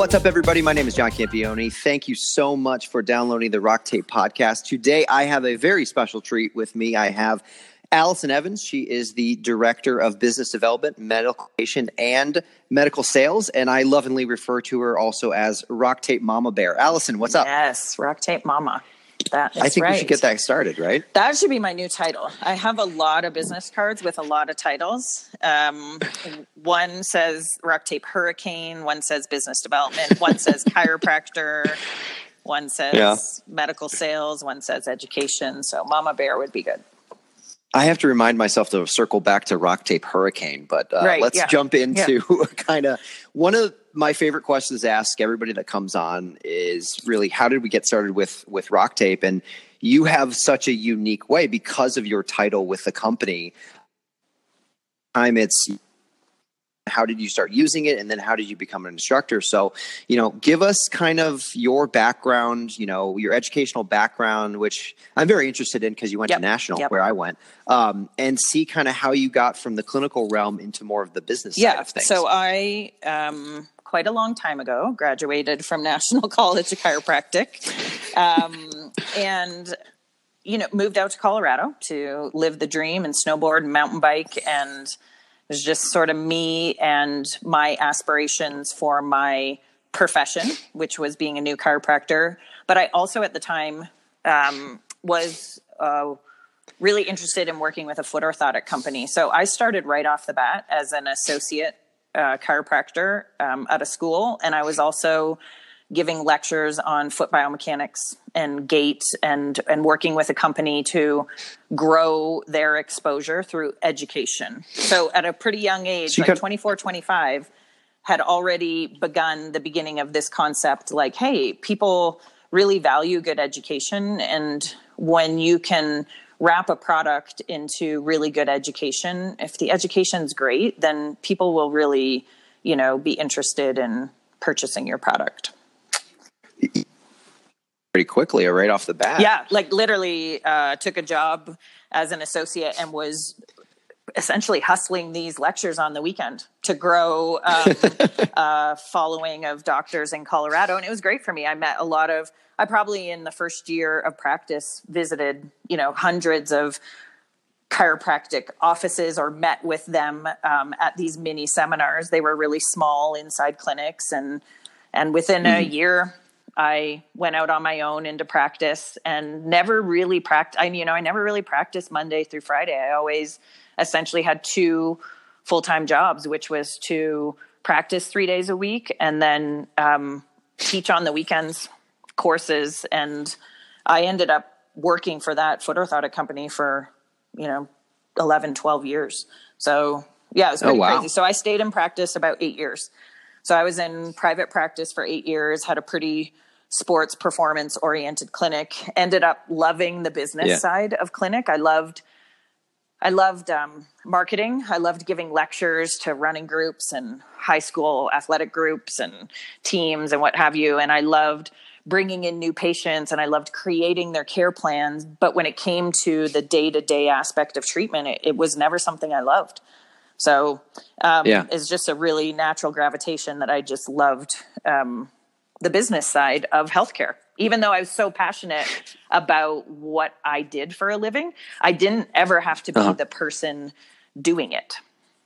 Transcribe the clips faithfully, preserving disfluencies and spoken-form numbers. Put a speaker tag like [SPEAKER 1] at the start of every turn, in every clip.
[SPEAKER 1] What's up, everybody? My name is John Campione. Thank you so much for downloading the Rock Tape podcast. Today, I have a very special treat with me. I have Allison Evans. She is the Director of Business Development, Medical Education, and Medical Sales, and I lovingly refer to her also as Rock Tape Mama Bear. Allison, what's up?
[SPEAKER 2] Yes, Rock Tape Mama. That is
[SPEAKER 1] I think
[SPEAKER 2] right.
[SPEAKER 1] we should get that started, right?
[SPEAKER 2] That should be my new title. I have a lot of business cards with a lot of titles. Um, one says Rock Tape Hurricane, one says Business Development, one says Chiropractor, one says
[SPEAKER 1] yeah.
[SPEAKER 2] Medical Sales, one says Education. So Mama Bear would be good.
[SPEAKER 1] I have to remind myself to circle back to Rock Tape Hurricane, but uh,
[SPEAKER 2] right,
[SPEAKER 1] let's
[SPEAKER 2] yeah.
[SPEAKER 1] jump into
[SPEAKER 2] yeah.
[SPEAKER 1] kind of one of my favorite questions to ask everybody that comes on is really, how did we get started with, with Rock Tape? And you have such a unique way because of your title with the company. Time it's how did you start using it? And then how did you become an instructor? So, you know, give us kind of your background, you know, your educational background, which I'm very interested in because you went
[SPEAKER 2] yep.
[SPEAKER 1] to National
[SPEAKER 2] yep.
[SPEAKER 1] where I went, um, and see kind of how you got from the clinical realm into more of the business
[SPEAKER 2] yeah.
[SPEAKER 1] side of things.
[SPEAKER 2] So I, um, quite a long time ago, graduated from National College of Chiropractic, um, and, you know, moved out to Colorado to live the dream and snowboard and mountain bike, and it was just sort of me and my aspirations for my profession, which was being a new chiropractor. But I also at the time um, was uh, really interested in working with a foot orthotic company. So I started right off the bat as an associate uh, chiropractor um, at a school. And I was also giving lectures on foot biomechanics and gait, and, and working with a company to grow their exposure through education. So at a pretty young age, so like got- twenty-four, twenty-five, had already begun the beginning of this concept, like, hey, people really value good education. And when you can wrap a product into really good education, if the education's great, then people will really, you know, be interested in purchasing your product.
[SPEAKER 1] Pretty quickly or right off the bat.
[SPEAKER 2] Yeah, like literally uh, took a job as an associate and was essentially hustling these lectures on the weekend to grow um, a following of doctors in Colorado. And it was great for me. I met a lot of, I probably in the first year of practice visited, you know, hundreds of chiropractic offices or met with them um, at these mini seminars. They were really small inside clinics. And, and within mm. a year, I went out on my own into practice and never really practiced. I, you know, I never really practiced Monday through Friday. I always essentially had two full-time jobs, which was to practice three days a week and then um, teach on the weekends courses. And I ended up working for that foot orthotic company for, you know, eleven, twelve years. So yeah, it was pretty oh, wow. crazy. So I stayed in practice about eight years. So I was in private practice for eight years, had a pretty sports performance oriented clinic, ended up loving the business yeah. side of clinic. I loved, I loved um, marketing. I loved giving lectures to running groups and high school athletic groups and teams and what have you. And I loved bringing in new patients and I loved creating their care plans. But when it came to the day-to-day aspect of treatment, it, it was never something I loved. So um, yeah. it's just a really natural gravitation that I just loved um, the business side of healthcare. Even though I was so passionate about what I did for a living, I didn't ever have to be uh-huh. the person doing it.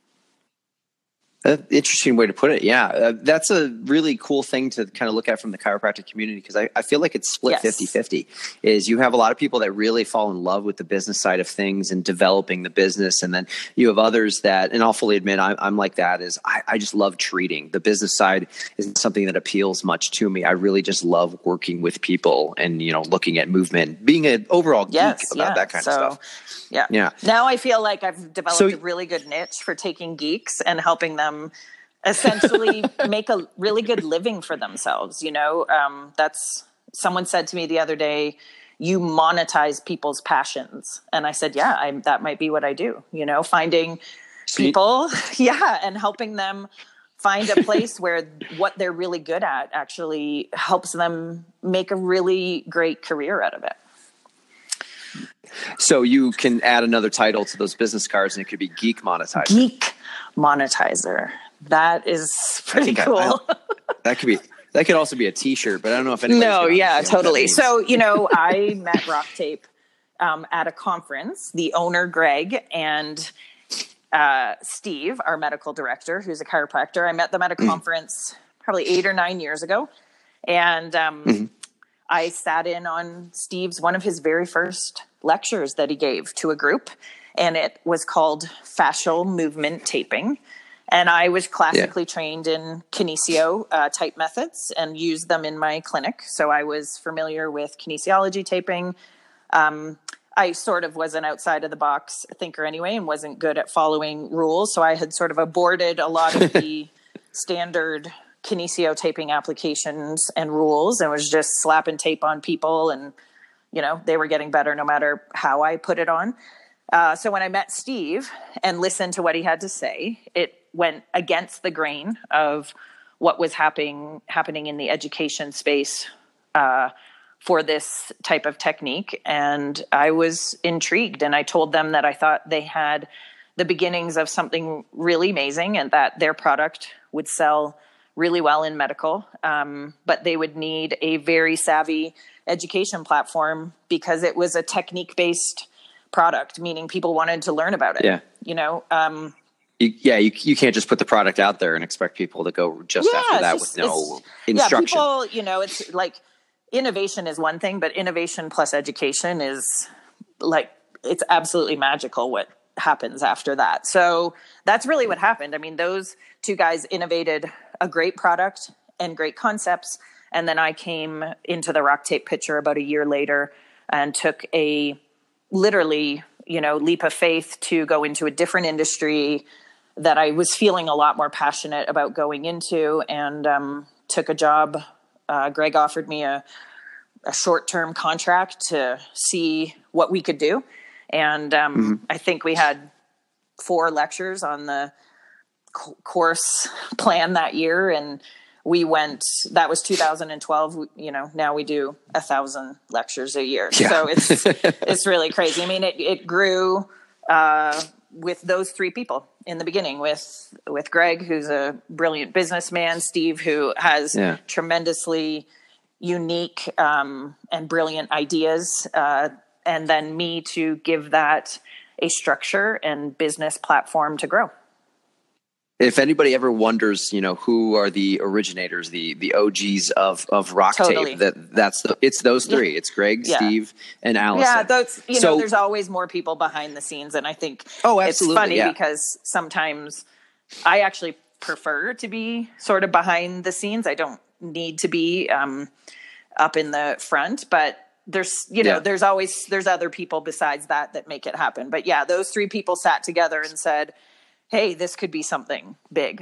[SPEAKER 1] An interesting way to put it. Yeah, uh, that's a really cool thing to kind of look at from the chiropractic community, because I, I feel like it's split fifty-fifty. Is you have a lot of people that really fall in love with the business side of things and developing the business. And then you have others that, and I'll fully admit I'm, I'm like that, is I, I just love treating. The business side isn't something that appeals much to me. I really just love working with people and, you know, looking at movement, being an overall geek
[SPEAKER 2] yes,
[SPEAKER 1] about
[SPEAKER 2] yeah.
[SPEAKER 1] that kind
[SPEAKER 2] so,
[SPEAKER 1] of stuff.
[SPEAKER 2] Yeah.
[SPEAKER 1] Yeah.
[SPEAKER 2] Now I feel like I've developed
[SPEAKER 1] So,
[SPEAKER 2] a really good niche for taking geeks and helping them essentially make a really good living for themselves. You know, um, that's, someone said to me the other day, you monetize people's passions. And I said, yeah, I, that might be what I do, you know, finding people, yeah, and helping them find a place where what they're really good at actually helps them make a really great career out of it.
[SPEAKER 1] So you can add another title to those business cards and it could be Geek Monetizer.
[SPEAKER 2] Geek Monetizer. That is pretty cool.
[SPEAKER 1] I, I, that could be, That could also be a T-shirt, but I don't know if anybody's
[SPEAKER 2] No,
[SPEAKER 1] gonna
[SPEAKER 2] yeah,
[SPEAKER 1] understand what that
[SPEAKER 2] totally.
[SPEAKER 1] means.
[SPEAKER 2] So, you know, I met Rock Tape um, at a conference. The owner, Greg, and uh, Steve, our medical director, who's a chiropractor, I met them at a conference probably eight or nine years ago. And um, mm-hmm. I sat in on Steve's, one of his very first lectures that he gave to a group. And it was called Fascial Movement Taping. And I was classically yeah. trained in kinesio uh, type methods and used them in my clinic. So I was familiar with kinesiology taping. Um, I sort of was an outside of the box thinker anyway and wasn't good at following rules. So I had sort of aborted a lot of the standard kinesio taping applications and rules and was just slapping tape on people. And, you know, they were getting better no matter how I put it on. Uh, so when I met Steve and listened to what he had to say, it went against the grain of what was happening happening in the education space uh, for this type of technique. And I was intrigued, and I told them that I thought they had the beginnings of something really amazing and that their product would sell really well in medical, um, but they would need a very savvy education platform because it was a technique-based product, meaning people wanted to learn about it. Yeah. You know, um,
[SPEAKER 1] you, yeah, you you can't just put the product out there and expect people to go just
[SPEAKER 2] yeah,
[SPEAKER 1] after that
[SPEAKER 2] just,
[SPEAKER 1] with no instruction.
[SPEAKER 2] Yeah, people, you know, it's like innovation is one thing, but innovation plus education is like, it's absolutely magical what happens after that. So that's really what happened. I mean, those two guys innovated a great product and great concepts. And then I came into the Rock Tape picture about a year later and took a literally, you know, leap of faith to go into a different industry that I was feeling a lot more passionate about going into, and um, took a job. Uh, Greg offered me a, a short-term contract to see what we could do. And um, mm-hmm. I think we had four lectures on the co- course plan that year. And we went, that was two thousand twelve, you know, now we do a thousand lectures a year. Yeah. So it's, it's really crazy. I mean, it, it grew uh, with those three people in the beginning, with, with Greg, who's a brilliant businessman, Steve, who has yeah. tremendously unique um, and brilliant ideas. Uh, and then me to give that a structure and business platform to grow.
[SPEAKER 1] If anybody ever wonders, you know, who are the originators, the the O Gs of of Rock
[SPEAKER 2] totally.
[SPEAKER 1] Tape, that that's the, it's those three. Yeah. It's Greg, yeah. Steve, and Allison.
[SPEAKER 2] Yeah, those, you so, know, there's always more people behind the scenes, and I think
[SPEAKER 1] oh, absolutely,
[SPEAKER 2] it's funny
[SPEAKER 1] yeah.
[SPEAKER 2] because sometimes I actually prefer to be sort of behind the scenes. I don't need to be um, up in the front, but there's, you know, yeah. there's always there's other people besides that that make it happen. But yeah, those three people sat together and said, hey, this could be something big.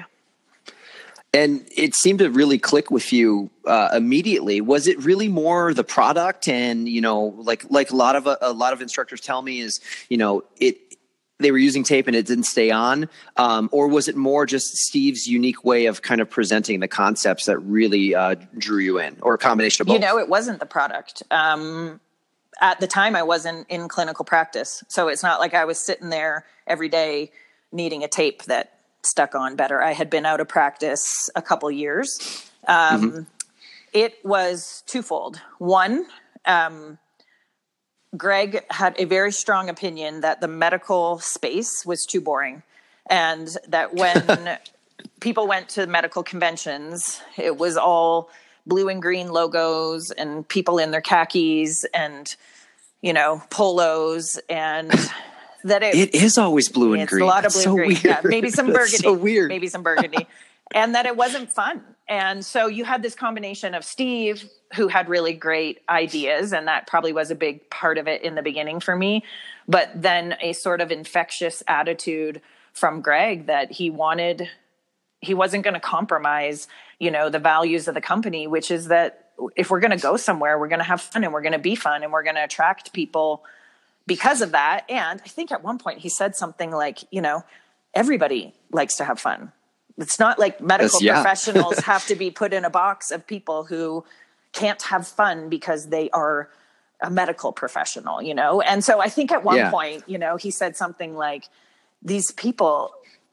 [SPEAKER 1] And it seemed to really click with you uh, immediately. Was it really more the product? And, you know, like, like a lot of, a, a lot of instructors tell me is, you know, it, they were using tape and it didn't stay on. Um, or was it more just Steve's unique way of kind of presenting the concepts that really uh, drew you in, or a combination of both?
[SPEAKER 2] You know, it wasn't the product. Um, at the time I wasn't in clinical practice. So it's not like I was sitting there every day needing a tape that stuck on better. I had been out of practice a couple years. Um, mm-hmm. It was twofold. One, um, Greg had a very strong opinion that the medical space was too boring, and that when people went to medical conventions, it was all blue and green logos and people in their khakis and, you know, polos, and that it,
[SPEAKER 1] it is always blue and
[SPEAKER 2] it's
[SPEAKER 1] green.
[SPEAKER 2] A lot of
[SPEAKER 1] That's
[SPEAKER 2] blue and
[SPEAKER 1] so
[SPEAKER 2] green.
[SPEAKER 1] Weird.
[SPEAKER 2] Yeah, maybe some
[SPEAKER 1] That's
[SPEAKER 2] burgundy.
[SPEAKER 1] So weird.
[SPEAKER 2] Maybe some burgundy. And that it wasn't fun. And so you had this combination of Steve, who had really great ideas, and that probably was a big part of it in the beginning for me, but then a sort of infectious attitude from Greg that he wanted, he wasn't going to compromise, you know, the values of the company, which is that if we're going to go somewhere, we're going to have fun and we're going to be fun and we're going to attract people because of that. And I think at one point he said something like, you know, everybody likes to have fun. It's not like medical yeah. professionals have to be put in a box of people who can't have fun because they are a medical professional, you know? And so I think at one yeah. point, you know, he said something like, these people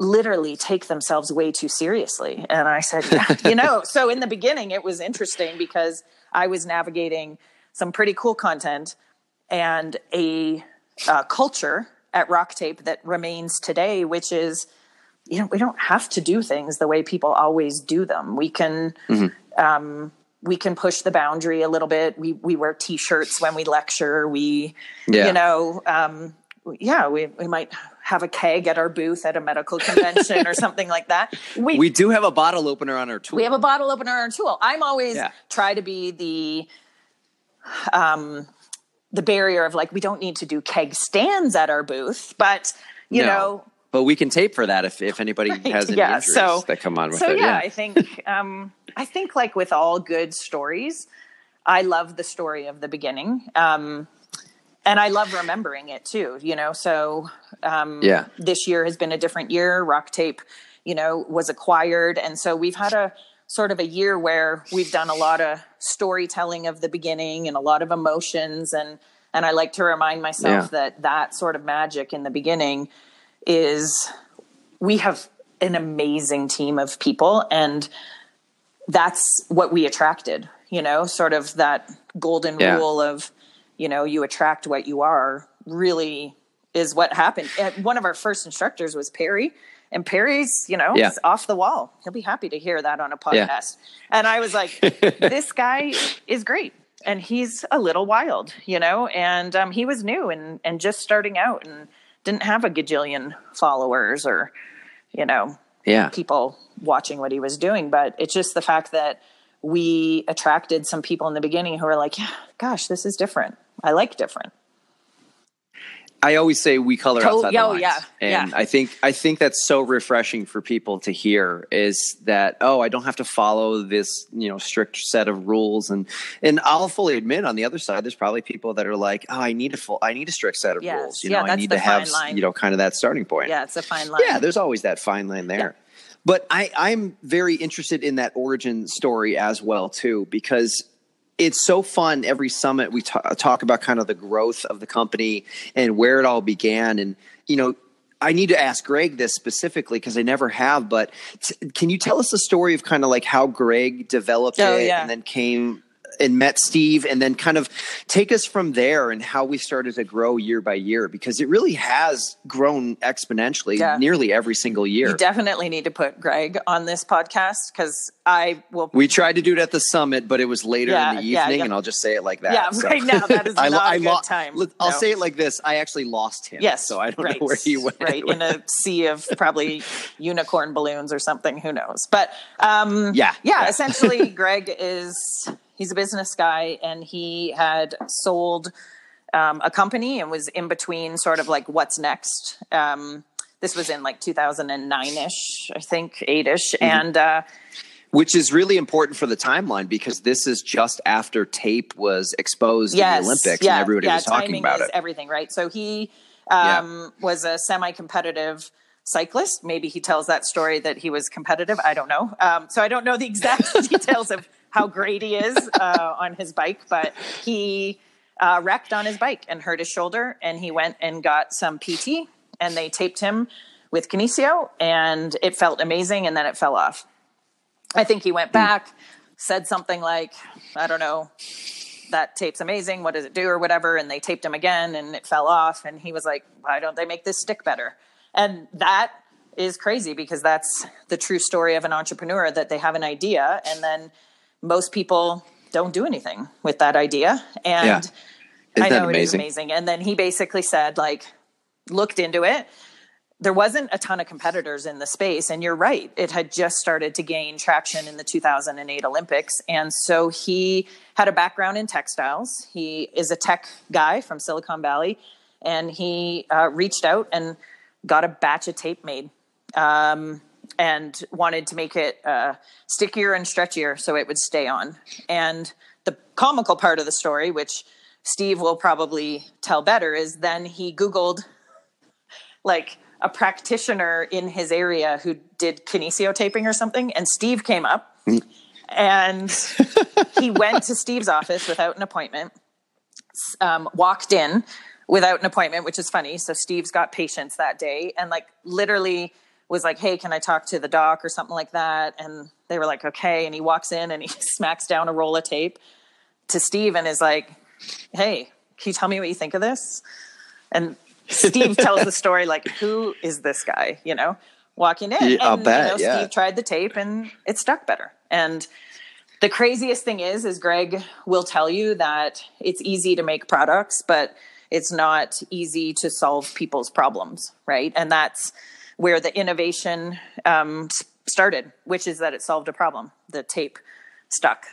[SPEAKER 2] literally take themselves way too seriously. And I said, yeah, you know, so in the beginning it was interesting because I was navigating some pretty cool content and a uh, culture at Rock Tape that remains today, which is, you know, we don't have to do things the way people always do them. We can, mm-hmm. um, we can push the boundary a little bit. We, we wear t-shirts when we lecture. We, yeah. you know, um, yeah, we, we might have a keg at our booth at a medical convention or something like that.
[SPEAKER 1] We, we do have a bottle opener on our tool.
[SPEAKER 2] We have a bottle opener on our tool. I'm always yeah. try to be the, um, the barrier of like, we don't need to do keg stands at our booth, but you no. know,
[SPEAKER 1] But we can tape for that if, if anybody right. has any yeah. injuries so, that come on with
[SPEAKER 2] so
[SPEAKER 1] it.
[SPEAKER 2] Yeah, yeah, I think um, I think like with all good stories, I love the story of the beginning, um, and I love remembering it too. You know, so um, yeah, this year has been a different year. Rock Tape, you know, was acquired, and so we've had a sort of a year where we've done a lot of storytelling of the beginning and a lot of emotions, and and I like to remind myself yeah. that that sort of magic in the beginning is we have an amazing team of people, and that's what we attracted, you know, sort of that golden yeah. rule of, you know, you attract what you are really is what happened. And one of our first instructors was Perry, and Perry's, you know, yeah. off the wall. He'll be happy to hear that on a podcast. Yeah. And I was like, this guy is great. And he's a little wild, you know, and um, he was new and, and just starting out and didn't have a gajillion followers or, you know,
[SPEAKER 1] yeah.
[SPEAKER 2] people watching what he was doing. But it's just the fact that we attracted some people in the beginning who were like, yeah, gosh, this is different. I like different.
[SPEAKER 1] I always say we color
[SPEAKER 2] To-
[SPEAKER 1] outside
[SPEAKER 2] oh,
[SPEAKER 1] the lines.
[SPEAKER 2] Yeah,
[SPEAKER 1] and
[SPEAKER 2] yeah.
[SPEAKER 1] I think I think that's so refreshing for people to hear is that, oh, I don't have to follow this, you know, strict set of rules. And and I'll fully admit on the other side, there's probably people that are like, oh, I need a full I need a strict set of
[SPEAKER 2] yes.
[SPEAKER 1] rules. You
[SPEAKER 2] yeah,
[SPEAKER 1] know, I need to have, line. you know, kind of that starting point.
[SPEAKER 2] Yeah, it's a fine line.
[SPEAKER 1] Yeah, there's always that fine line there. Yeah. But I, I'm very interested in that origin story as well, too, because it's so fun. Every summit we t- talk about kind of the growth of the company and where it all began. And, you know, I need to ask Greg this specifically because I never have, but t- can you tell us the story of kind of like how Greg developed
[SPEAKER 2] oh,
[SPEAKER 1] it
[SPEAKER 2] yeah.
[SPEAKER 1] and then came and met Steve and then kind of take us from there and how we started to grow year by year, because it really has grown exponentially yeah. nearly every single year.
[SPEAKER 2] You definitely need to put Greg on this podcast because I will.
[SPEAKER 1] We tried to do it at the summit, but it was later
[SPEAKER 2] yeah,
[SPEAKER 1] in the evening
[SPEAKER 2] yeah, yeah.
[SPEAKER 1] and I'll just say it like that.
[SPEAKER 2] Yeah,
[SPEAKER 1] so.
[SPEAKER 2] right now that is not I, a good
[SPEAKER 1] lo-
[SPEAKER 2] time.
[SPEAKER 1] I'll
[SPEAKER 2] no.
[SPEAKER 1] say it like this. I actually lost him.
[SPEAKER 2] Yes.
[SPEAKER 1] So I don't
[SPEAKER 2] right,
[SPEAKER 1] know where he went.
[SPEAKER 2] Right. In a sea of probably unicorn balloons or something, who knows? But um,
[SPEAKER 1] yeah,
[SPEAKER 2] yeah, yeah. essentially Greg is, he's a business guy and he had sold um, a company and was in between sort of like what's next. Um, this was in like two thousand nine-ish, I think, eight-ish. Mm-hmm. And uh,
[SPEAKER 1] which is really important for the timeline because this is just after tape was exposed
[SPEAKER 2] yes,
[SPEAKER 1] in the Olympics
[SPEAKER 2] yeah,
[SPEAKER 1] and everybody
[SPEAKER 2] yeah,
[SPEAKER 1] was talking about
[SPEAKER 2] is
[SPEAKER 1] it.
[SPEAKER 2] Everything, right? So he um, yeah. was a semi-competitive cyclist. Maybe he tells that story that he was competitive. I don't know. Um, so I don't know the exact details of how great he is uh, on his bike, but he uh, wrecked on his bike and hurt his shoulder, and he went and got some P T, and they taped him with Kinesio, and it felt amazing, and then it fell off. I think he went back, said something like, I don't know, that tape's amazing, what does it do, or whatever, and they taped him again, and it fell off, and he was like, why don't they make this stick better? And that is crazy, because that's the true story of an entrepreneur, that they have an idea, and then most people don't do anything with that idea. And
[SPEAKER 1] yeah.
[SPEAKER 2] I know it is amazing. And then he basically said, like, looked into it. There wasn't a ton of competitors in the space. And you're right. It had just started to gain traction in the two thousand eight Olympics. And so he had a background in textiles. He is a tech guy from Silicon Valley. And he uh, reached out and got a batch of tape made. Um, and wanted to make it uh, stickier and stretchier so it would stay on. And the comical part of the story, which Steve will probably tell better, is then he Googled like a practitioner in his area who did kinesio taping or something, and Steve came up. And he went to Steve's office without an appointment, um, walked in without an appointment, which is funny. So Steve's got patients that day, and like literally was like, hey, can I talk to the doc or something like that? And they were like, okay. And he walks in and he smacks down a roll of tape to Steve and is like, hey, can you tell me what you think of this? And Steve tells the story like, who is this guy, you know, walking in?
[SPEAKER 1] Yeah, I'll
[SPEAKER 2] and,
[SPEAKER 1] bet,
[SPEAKER 2] you know,
[SPEAKER 1] yeah.
[SPEAKER 2] Steve tried the tape and it stuck better. And the craziest thing is, is Greg will tell you that it's easy to make products, but it's not easy to solve people's problems, right? And that's where the innovation um, started, which is that it solved a problem. The tape stuck.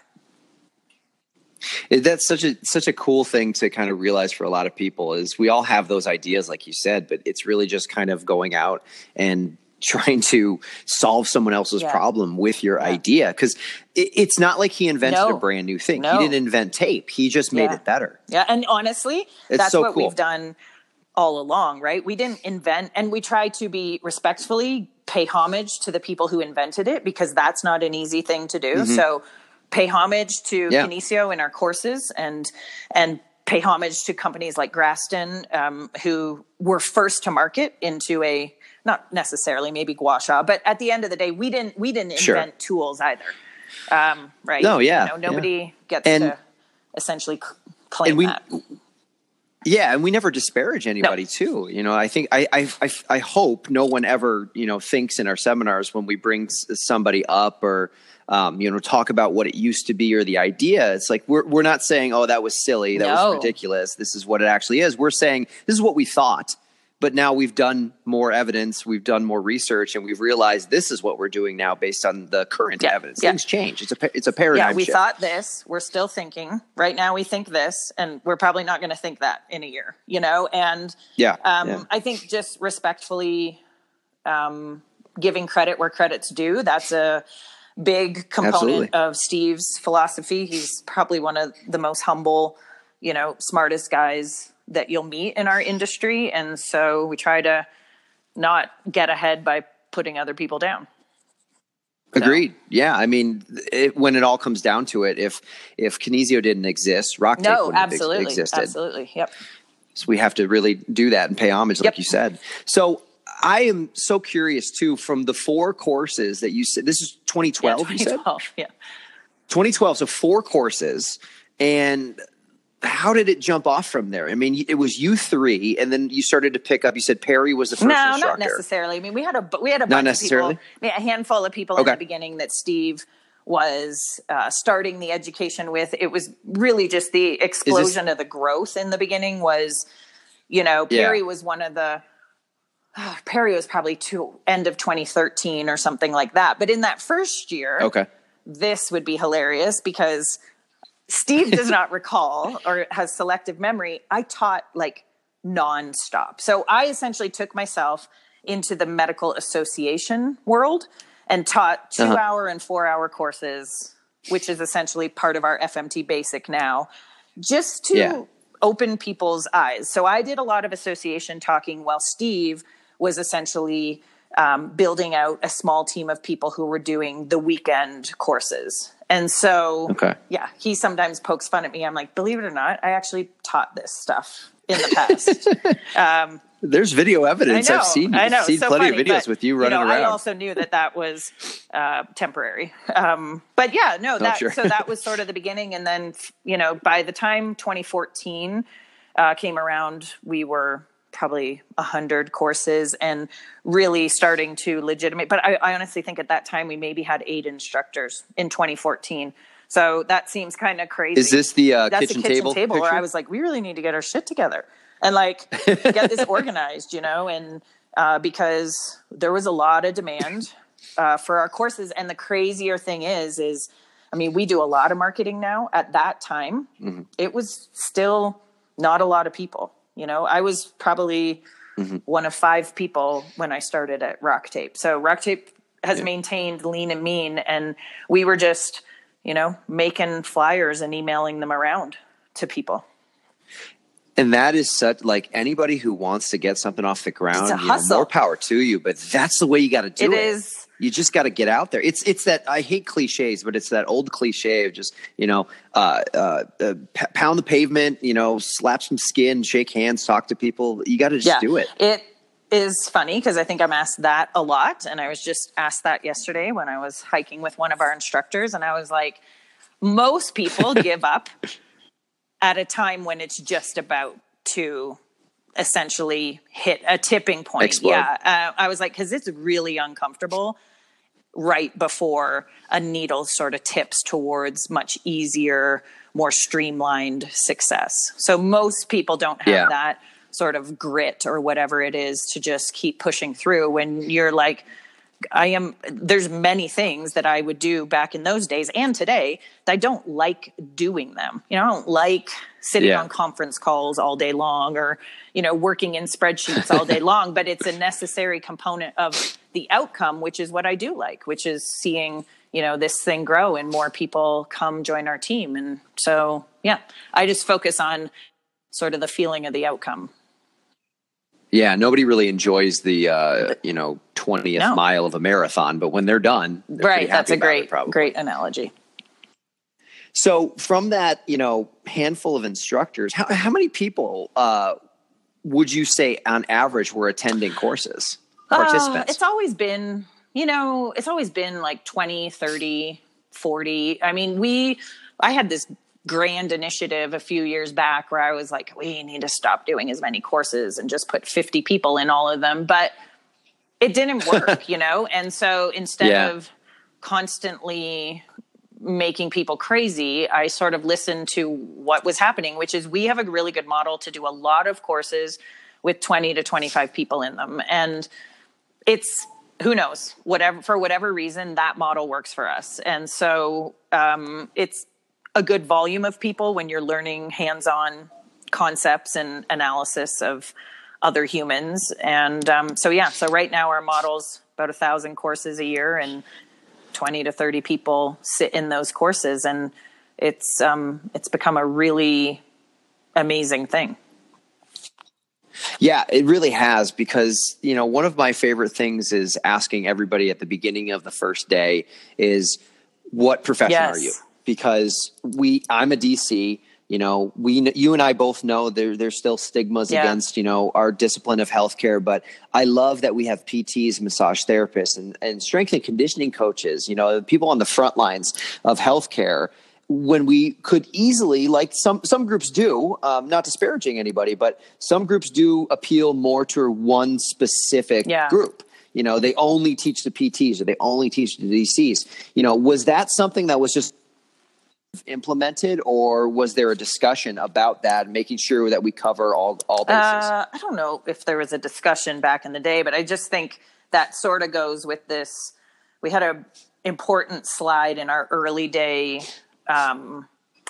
[SPEAKER 1] That's such a such a cool thing to kind of realize for a lot of people is we all have those ideas, like you said, but it's really just kind of going out and trying to solve someone else's
[SPEAKER 2] Yeah.
[SPEAKER 1] problem with your
[SPEAKER 2] Yeah.
[SPEAKER 1] idea. Because it, it's not like he invented
[SPEAKER 2] No.
[SPEAKER 1] a brand new thing.
[SPEAKER 2] No.
[SPEAKER 1] He didn't invent tape. He just made
[SPEAKER 2] Yeah.
[SPEAKER 1] it better.
[SPEAKER 2] Yeah. And honestly,
[SPEAKER 1] It's
[SPEAKER 2] that's
[SPEAKER 1] so
[SPEAKER 2] what
[SPEAKER 1] cool.
[SPEAKER 2] we've done all along, right? We didn't invent, and we try to be respectfully pay homage to the people who invented it, because that's not an easy thing to do.
[SPEAKER 1] Mm-hmm.
[SPEAKER 2] So pay homage to
[SPEAKER 1] Yeah.
[SPEAKER 2] Kinesio in our courses, and, and pay homage to companies like Graston, um, who were first to market into a, not necessarily maybe gua sha, but at the end of the day, we didn't, we didn't
[SPEAKER 1] Sure.
[SPEAKER 2] invent tools either. Um, right.
[SPEAKER 1] No, yeah,
[SPEAKER 2] You know, nobody
[SPEAKER 1] yeah.
[SPEAKER 2] gets
[SPEAKER 1] And-
[SPEAKER 2] to essentially c- claim
[SPEAKER 1] and we
[SPEAKER 2] that.
[SPEAKER 1] Yeah, and we never disparage anybody too. You know, I think I, I I I hope no one ever, you know, thinks in our seminars when we bring s- somebody up or um, you know, talk about what it used to be or the idea. It's like we're we're not saying, oh, that was silly, that
[SPEAKER 2] No.
[SPEAKER 1] was ridiculous. This is what it actually is. We're saying this is what we thought. But now we've done more evidence, we've done more research, and we've realized this is what we're doing now based on the current
[SPEAKER 2] Yeah,
[SPEAKER 1] evidence.
[SPEAKER 2] yeah.
[SPEAKER 1] Things change. It's a pa- it's a paradigm
[SPEAKER 2] Yeah, we
[SPEAKER 1] shift.
[SPEAKER 2] thought this, we're still thinking. Right now we think this, and we're probably not going to think that in a year, you know? And
[SPEAKER 1] yeah,
[SPEAKER 2] um,
[SPEAKER 1] yeah.
[SPEAKER 2] I think just respectfully um, giving credit where credit's due, that's a big component
[SPEAKER 1] Absolutely.
[SPEAKER 2] of Steve's philosophy. He's probably one of the most humble, you know, smartest guys that you'll meet in our industry. And so we try to not get ahead by putting other people down. So-
[SPEAKER 1] Agreed. Yeah, I mean, it, when it all comes down to it, if if Kinesio didn't exist, Rock Tape
[SPEAKER 2] No,
[SPEAKER 1] wouldn't have ex-
[SPEAKER 2] absolutely.
[SPEAKER 1] existed.
[SPEAKER 2] Absolutely. Yep.
[SPEAKER 1] So we have to really do that and pay homage, like
[SPEAKER 2] Yep.
[SPEAKER 1] you said. So I am so curious too. From the four courses that you said, this is twenty twelve.
[SPEAKER 2] Yeah,
[SPEAKER 1] You said
[SPEAKER 2] twenty twelve. Yeah.
[SPEAKER 1] twenty twelve. So four courses, and how did it jump off from there? I mean, it was you three, and then you started to pick up. You said Perry was the first
[SPEAKER 2] No,
[SPEAKER 1] instructor.
[SPEAKER 2] not necessarily. I mean, we had a we had a
[SPEAKER 1] Not
[SPEAKER 2] bunch
[SPEAKER 1] necessarily?
[SPEAKER 2] of people, I mean, a handful of people in
[SPEAKER 1] Okay.
[SPEAKER 2] the beginning that Steve was uh, starting the education with. It was really just the explosion of the growth in the beginning. Was, you know,
[SPEAKER 1] Yeah.
[SPEAKER 2] Perry was one of the. oh, Perry was probably to end of twenty thirteen or something like that. But in that first year,
[SPEAKER 1] Okay.
[SPEAKER 2] this would be hilarious because Steve does not recall or has selective memory. I taught like nonstop. So I essentially took myself into the medical association world and taught two
[SPEAKER 1] Uh-huh.
[SPEAKER 2] hour and four hour courses, which is essentially part of our F M T basic now, just to
[SPEAKER 1] Yeah.
[SPEAKER 2] open people's eyes. So I did a lot of association talking while Steve was essentially um, building out a small team of people who were doing the weekend courses. And so,
[SPEAKER 1] Okay.
[SPEAKER 2] yeah, he sometimes pokes fun at me. I'm like, believe it or not, I actually taught this stuff in the past. um,
[SPEAKER 1] There's video evidence.
[SPEAKER 2] I know,
[SPEAKER 1] I've seen,
[SPEAKER 2] I know,
[SPEAKER 1] seen
[SPEAKER 2] so
[SPEAKER 1] plenty
[SPEAKER 2] funny,
[SPEAKER 1] of videos
[SPEAKER 2] but,
[SPEAKER 1] with you running
[SPEAKER 2] you know,
[SPEAKER 1] around.
[SPEAKER 2] I also knew that that was uh, temporary. Um, but yeah, no, that
[SPEAKER 1] sure.
[SPEAKER 2] so that was sort of the beginning. And then, you know, by the time twenty fourteen uh, came around, we were probably a hundred courses and really starting to legitimate. But I, I honestly think at that time we maybe had eight instructors in twenty fourteen. So that seems kind of crazy.
[SPEAKER 1] Is this the uh,
[SPEAKER 2] That's
[SPEAKER 1] kitchen
[SPEAKER 2] a kitchen
[SPEAKER 1] table?
[SPEAKER 2] table where
[SPEAKER 1] picture?
[SPEAKER 2] I was like, we really need to get our shit together and like get this organized, you know, and uh, because there was a lot of demand uh, for our courses. And the crazier thing is, is, I mean, we do a lot of marketing now. At that time,
[SPEAKER 1] Mm-hmm.
[SPEAKER 2] it was still not a lot of people. You know, I was probably
[SPEAKER 1] Mm-hmm.
[SPEAKER 2] one of five people when I started at Rock Tape. So Rock Tape has
[SPEAKER 1] Yeah.
[SPEAKER 2] maintained lean and mean, and we were just, you know, making flyers and emailing them around to people.
[SPEAKER 1] And that is such, like, anybody who wants to get something off the ground,
[SPEAKER 2] It's a
[SPEAKER 1] you know,
[SPEAKER 2] hustle.
[SPEAKER 1] more power to you. But that's the way you got to do
[SPEAKER 2] It
[SPEAKER 1] it.
[SPEAKER 2] is.
[SPEAKER 1] You just got to get out there. It's it's that, I hate cliches, but it's that old cliche of just, you know, uh, uh, uh, p- pound the pavement, you know, slap some skin, shake hands, talk to people. You got to just
[SPEAKER 2] Yeah.
[SPEAKER 1] do it.
[SPEAKER 2] It is funny because I think I'm asked that a lot. And I was just asked that yesterday when I was hiking with one of our instructors. And I was like, most people give up at a time when it's just about to essentially hit a tipping point.
[SPEAKER 1] Explode.
[SPEAKER 2] Yeah. Uh, I was like, because it's really uncomfortable right before a needle sort of tips towards much easier, more streamlined success. So most people don't have
[SPEAKER 1] Yeah.
[SPEAKER 2] that sort of grit or whatever it is to just keep pushing through when you're like, I am, there's many things that I would do back in those days and today that I don't like doing them. You know, I don't like sitting
[SPEAKER 1] Yeah.
[SPEAKER 2] on conference calls all day long or, you know, working in spreadsheets all day long, but it's a necessary component of the outcome, which is what I do like, which is seeing, you know, this thing grow and more people come join our team. And so, yeah, I just focus on sort of the feeling of the outcome.
[SPEAKER 1] Yeah, nobody really enjoys the uh, you know twentieth
[SPEAKER 2] No.
[SPEAKER 1] mile of a marathon, but when they're done, they're pretty
[SPEAKER 2] Right. That's
[SPEAKER 1] happy
[SPEAKER 2] a
[SPEAKER 1] about it,
[SPEAKER 2] great,
[SPEAKER 1] probably.
[SPEAKER 2] great analogy.
[SPEAKER 1] So from that, you know, handful of instructors, how how many people uh, would you say on average were attending courses? Participants.
[SPEAKER 2] Uh, it's always been, you know, it's always been like twenty, thirty, forty. I mean, we, I had this grand initiative a few years back where I was like, we need to stop doing as many courses and just put fifty people in all of them. But it didn't work, you know? And so instead
[SPEAKER 1] Yeah.
[SPEAKER 2] of constantly making people crazy, I sort of listened to what was happening, which is we have a really good model to do a lot of courses with twenty to twenty-five people in them. And it's, who knows, whatever, for whatever reason, that model works for us. And so um, it's a good volume of people when you're learning hands-on concepts and analysis of other humans. And um, so, yeah, so right now our model's about a thousand courses a year and twenty to thirty people sit in those courses. And it's, um, it's become a really amazing thing.
[SPEAKER 1] Yeah, it really has, because, you know, one of my favorite things is asking everybody at the beginning of the first day is, what profession
[SPEAKER 2] Yes.
[SPEAKER 1] are you? Because we, I'm a D C, you know, we, you and I both know there, there's still stigmas
[SPEAKER 2] Yeah.
[SPEAKER 1] against, you know, our discipline of healthcare, but I love that we have P Ts, massage therapists, and, and strength and conditioning coaches, you know, people on the front lines of healthcare, when we could easily, like some, some groups do, um, not disparaging anybody, but some groups do appeal more to one specific
[SPEAKER 2] Yeah.
[SPEAKER 1] group. You know, they only teach the P Ts or they only teach the D Cs. You know, was that something that was just implemented, or was there a discussion about that, making sure that we cover all, all bases?
[SPEAKER 2] Uh, I don't know if there was a discussion back in the day, but I just think that sort of goes with this. We had a important slide in our early day um,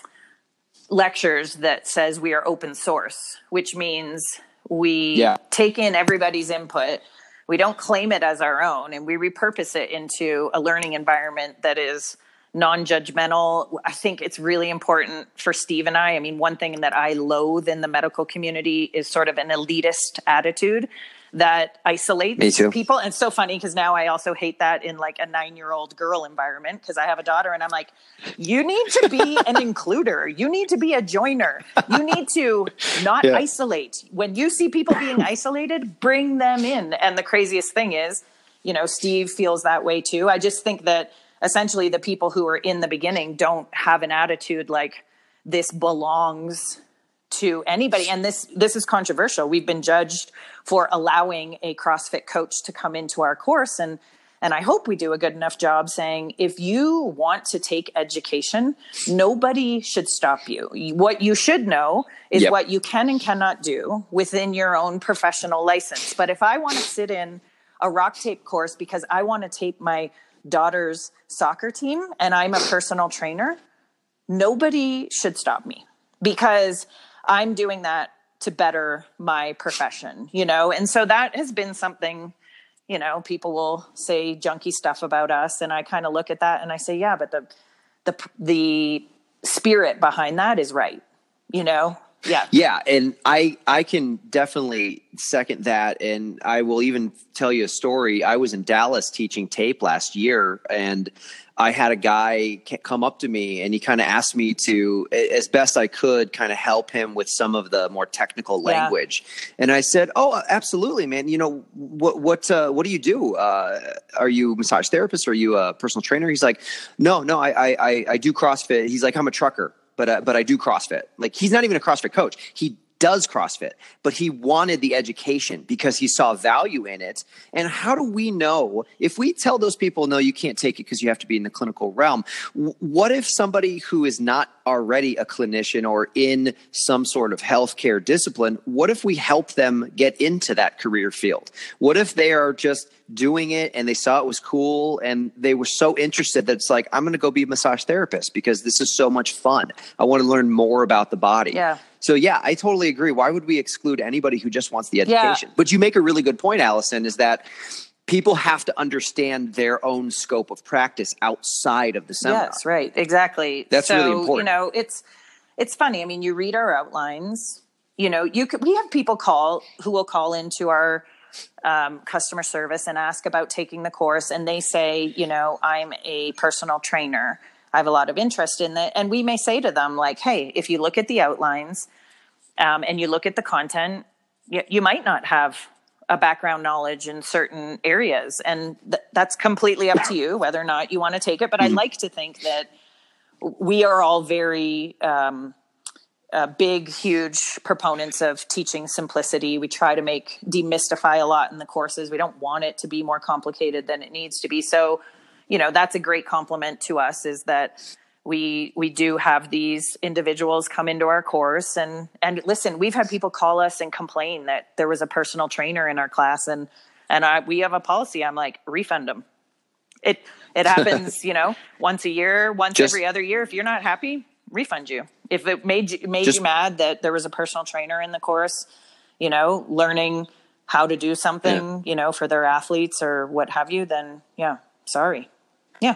[SPEAKER 2] lectures that says we are open source, which means we
[SPEAKER 1] Yeah.
[SPEAKER 2] take in everybody's input. We don't claim it as our own, and we repurpose it into a learning environment that is non-judgmental. I think it's really important for Steve and I. I mean, one thing that I loathe in the medical community is sort of an elitist attitude that isolates
[SPEAKER 1] Me too.
[SPEAKER 2] people. And it's so funny because now I also hate that in like a nine-year-old girl environment, because I have a daughter and I'm like, you need to be an includer. You need to be a joiner. You need to not
[SPEAKER 1] Yeah.
[SPEAKER 2] isolate. When you see people being isolated, bring them in. And the craziest thing is, you know, Steve feels that way too. I just think that essentially the people who are in the beginning don't have an attitude like this belongs to anybody. And this, this is controversial. We've been judged for allowing a CrossFit coach to come into our course. And, and I hope we do a good enough job saying, if you want to take education, nobody should stop you. What you should know is
[SPEAKER 1] Yep.
[SPEAKER 2] what you can and cannot do within your own professional license. But if I want to sit in a rock tape course because I want to tape my daughter's soccer team and I'm a personal trainer, nobody should stop me, because I'm doing that to better my profession, you know? And so that has been something, you know, people will say junky stuff about us. And I kind of look at that and I say, yeah, but the, the, the spirit behind that is right. You know, Yeah.
[SPEAKER 1] Yeah. And I, I can definitely second that. And I will even tell you a story. I was in Dallas teaching tape last year, and I had a guy come up to me and he kind of asked me to, as best I could, kind of help him with some of the more technical language. Yeah. And I said, "Oh, absolutely, man. You know, what, what, uh, what do you do? Uh, are you a massage therapist? Are you a personal trainer?" He's like, no, no, I, I, I do CrossFit. He's like, "I'm a trucker, but, uh, but I do CrossFit." Like, he's not even a CrossFit coach. He does CrossFit, but he wanted the education because he saw value in it. And how do we know if we tell those people, no, you can't take it because you have to be in the clinical realm? What if somebody who is not already a clinician or in some sort of healthcare discipline, what if we help them get into that career field? What if they are just doing it and they saw it was cool and they were so interested that it's like, I'm going to go be a massage therapist because this is so much fun. I want to learn more about the body.
[SPEAKER 2] Yeah.
[SPEAKER 1] So yeah, I totally agree. Why would we exclude anybody who just wants the education? Yeah. But you make a really good point, Allison, is that people have to understand their own scope of practice outside of the seminar.
[SPEAKER 2] Yes, right. Exactly.
[SPEAKER 1] That's
[SPEAKER 2] so,
[SPEAKER 1] really important.
[SPEAKER 2] You know, it's, it's funny. I mean, you read our outlines, you know, you could, we have people call who will call into our um, customer service and ask about taking the course. And they say, you know, I'm a personal trainer. I have a lot of interest in that. And we may say to them like, hey, if you look at the outlines um, and you look at the content, you, you might not have a background knowledge in certain areas. And th- that's completely up to you whether or not you want to take it. But mm-hmm. I like to think that we are all very um, uh, big, huge proponents of teaching simplicity. We try to make demystify a lot in the courses. We don't want it to be more complicated than it needs to be. So, you know, that's a great compliment to us, is that we we do have these individuals come into our course and and listen, we've had people call us and complain that there was a personal trainer in our class, and and I we have a policy. I'm like, refund them. It it happens, you know, once a year, once just, every other year. If you're not happy, refund you. If it made you made just, you mad that there was a personal trainer in the course, you know, learning how to do something, yeah. you know, for their athletes or what have you, then yeah, sorry. Yeah.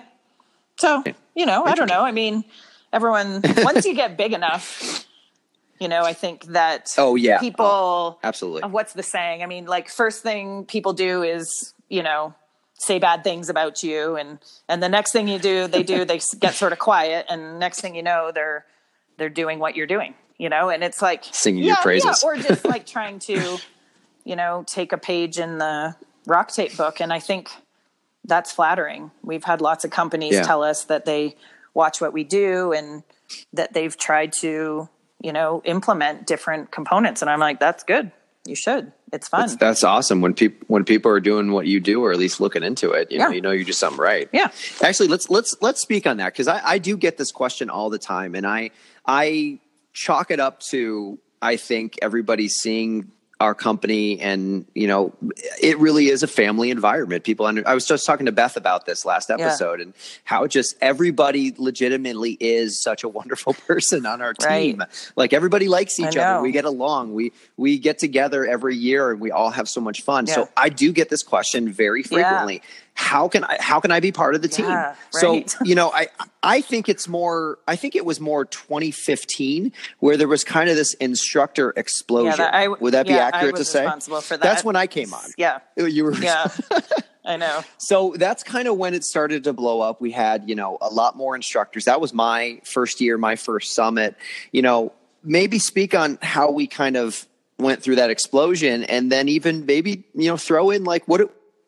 [SPEAKER 2] So, you know, I don't know. I mean, everyone, once you get big enough, you know, I think that
[SPEAKER 1] oh, yeah.
[SPEAKER 2] people,
[SPEAKER 1] oh, absolutely.
[SPEAKER 2] What's the saying? I mean, like, first thing people do is, you know, say bad things about you. And, and the next thing you do, they do, they get sort of quiet. And next thing you know, they're, they're doing what you're doing, you know, and it's like
[SPEAKER 1] singing
[SPEAKER 2] yeah,
[SPEAKER 1] your praises
[SPEAKER 2] yeah, or just like trying to, you know, take a page in the Rock Tape book. And I think that's flattering. We've had lots of companies yeah. tell us that they watch what we do and that they've tried to, you know, implement different components. And I'm like, that's good. You should. It's fun.
[SPEAKER 1] That's, that's awesome. When people, when people are doing what you do, or at least looking into it, you
[SPEAKER 2] yeah.
[SPEAKER 1] know, you know, you do something right.
[SPEAKER 2] Yeah.
[SPEAKER 1] Actually, let's, let's, let's speak on that. Cause I, I do get this question all the time, and I, I chalk it up to, I think everybody's seeing our company, and you know, it really is a family environment. People under, I was just talking to Beth about this last episode yeah. and how just everybody legitimately is such a wonderful person on our team. Right. Like, everybody likes each other. We get along. We, we get together every year and we all have so much fun. Yeah. So I do get this question very frequently. Yeah. How can I, how can I be part of the team?
[SPEAKER 2] Yeah,
[SPEAKER 1] right. So, you know, I, I think it's more, I think it was more twenty fifteen where there was kind of this instructor explosion. Yeah, that I, Would that yeah, be accurate
[SPEAKER 2] I was
[SPEAKER 1] to say?
[SPEAKER 2] Responsible for that.
[SPEAKER 1] That's when I came on.
[SPEAKER 2] Yeah.
[SPEAKER 1] You were,
[SPEAKER 2] yeah, I know.
[SPEAKER 1] So that's kind of when it started to blow up. We had, you know, a lot more instructors. That was my first year, my first summit. You know, maybe speak on how we kind of went through that explosion, and then even maybe, you know, throw in like what it,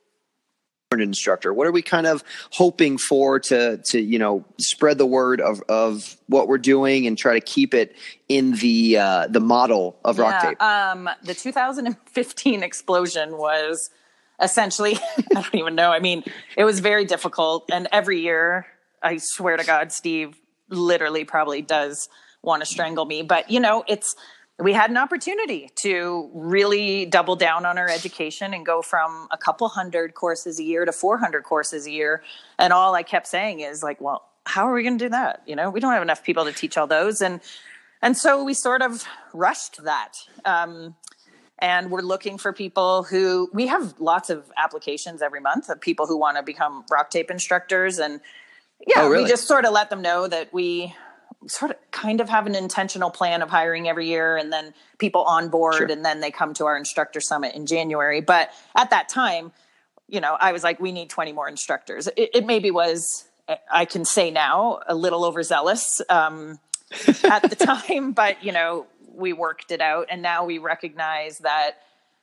[SPEAKER 1] an instructor, what are we kind of hoping for to, to, you know, spread the word of, of what we're doing and try to keep it in the, uh, the model of Rock Tape?
[SPEAKER 2] Yeah, um, the two thousand fifteen explosion was essentially, I don't even know. I mean, it was very difficult. And every year, I swear to God, Steve literally probably does want to strangle me, but you know, it's, we had an opportunity to really double down on our education and go from a couple hundred courses a year to four hundred courses a year. And all I kept saying is like, well, how are we going to do that? You know, we don't have enough people to teach all those. And, and so we sort of rushed that. Um, and we're looking for people who, we have lots of applications every month of people who want to become Rock Tape instructors. And yeah, oh, really? We just sort of let them know that we, sort of kind of have an intentional plan of hiring every year, and then people on board, sure. and then they come to our instructor summit in January. But at that time, you know, I was like, we need twenty more instructors. It, it maybe was, I can say now, a little overzealous um, at the time, but, you know, we worked it out, and now we recognize that,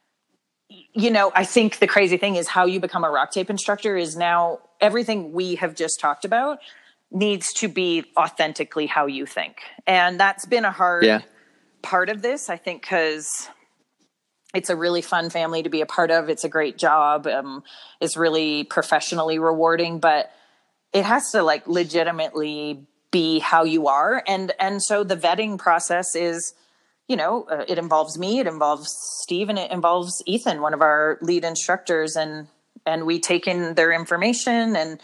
[SPEAKER 2] you know, I think the crazy thing is how you become a rock tape instructor is now everything we have just talked about needs to be authentically how you think. And that's been a hard yeah. part of this, I think, because it's a really fun family to be a part of. It's a great job. Um, it's really professionally rewarding, but it has to like legitimately be how you are. And, and so the vetting process is, you know, uh, it involves me, it involves Steve, and it involves Ethan, one of our lead instructors. And, and we take in their information, and,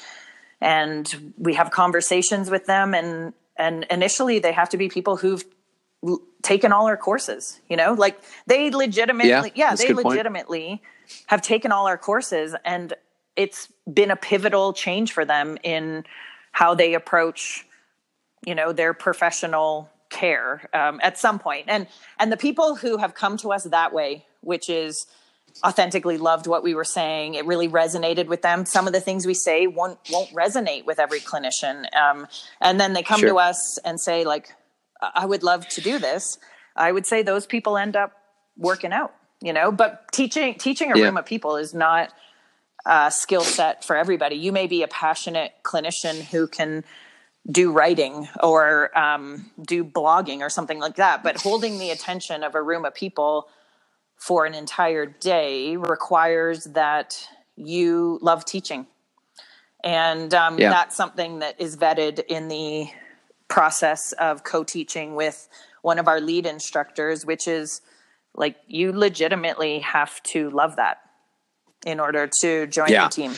[SPEAKER 2] and we have conversations with them. And, and initially they have to be people who've l- taken all our courses, you know, like they legitimately, yeah, yeah they legitimately point. have taken all our courses, and it's been a pivotal change for them in how they approach, you know, their professional care um, at some point. And, and the people who have come to us that way, which is authentically loved what we were saying, it really resonated with them. Some of the things we say won't, won't resonate with every clinician. Um, and then they come sure. to us and say, like, I would love to do this. I would say those people end up working out, you know, but teaching, teaching a yeah. room of people is not a skill set for everybody. You may be a passionate clinician who can do writing or um, do blogging or something like that, but holding the attention of a room of people for an entire day requires that you love teaching. And um, yeah. that's something that is vetted in the process of co-teaching with one of our lead instructors, which is like, you legitimately have to love that in order to join yeah. the team.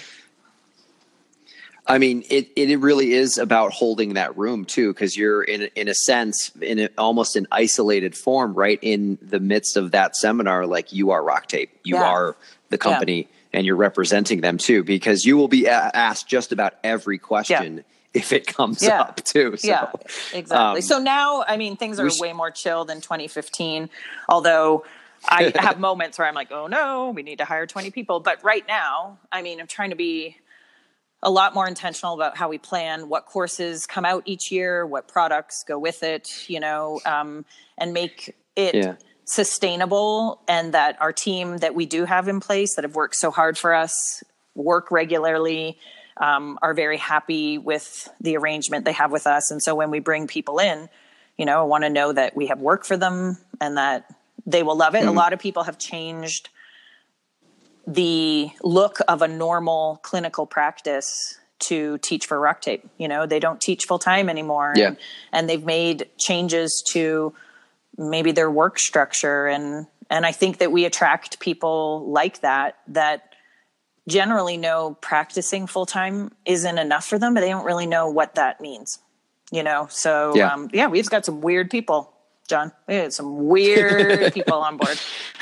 [SPEAKER 1] I mean, it, it really is about holding that room too, because you're in in a sense, in a, almost an isolated form, right in the midst of that seminar. Like, you are Rock Tape, you yeah. are the company, yeah. and you're representing them too, because you will be a- asked just about every question yeah. if it comes yeah. up too. So,
[SPEAKER 2] yeah, exactly. Um, so now, I mean, things are sh- way more chill than twenty fifteen, although I have moments where I'm like, oh no, we need to hire twenty people. But right now, I mean, I'm trying to be a lot more intentional about how we plan, what courses come out each year, what products go with it, you know, um, and make it yeah. sustainable, and that our team that we do have in place that have worked so hard for us, work regularly, um, are very happy with the arrangement they have with us. And so when we bring people in, you know, I want to know that we have work for them and that they will love it. Mm-hmm. A lot of people have changed the look of a normal clinical practice to teach for Rock Tape. You know, they don't teach full time anymore.
[SPEAKER 1] Yeah.
[SPEAKER 2] And, and they've made changes to maybe their work structure. And, and I think that we attract people like that, that generally know practicing full time isn't enough for them, but they don't really know what that means, you know? So, yeah, um, yeah we've got some weird people, John. We had some weird people on board.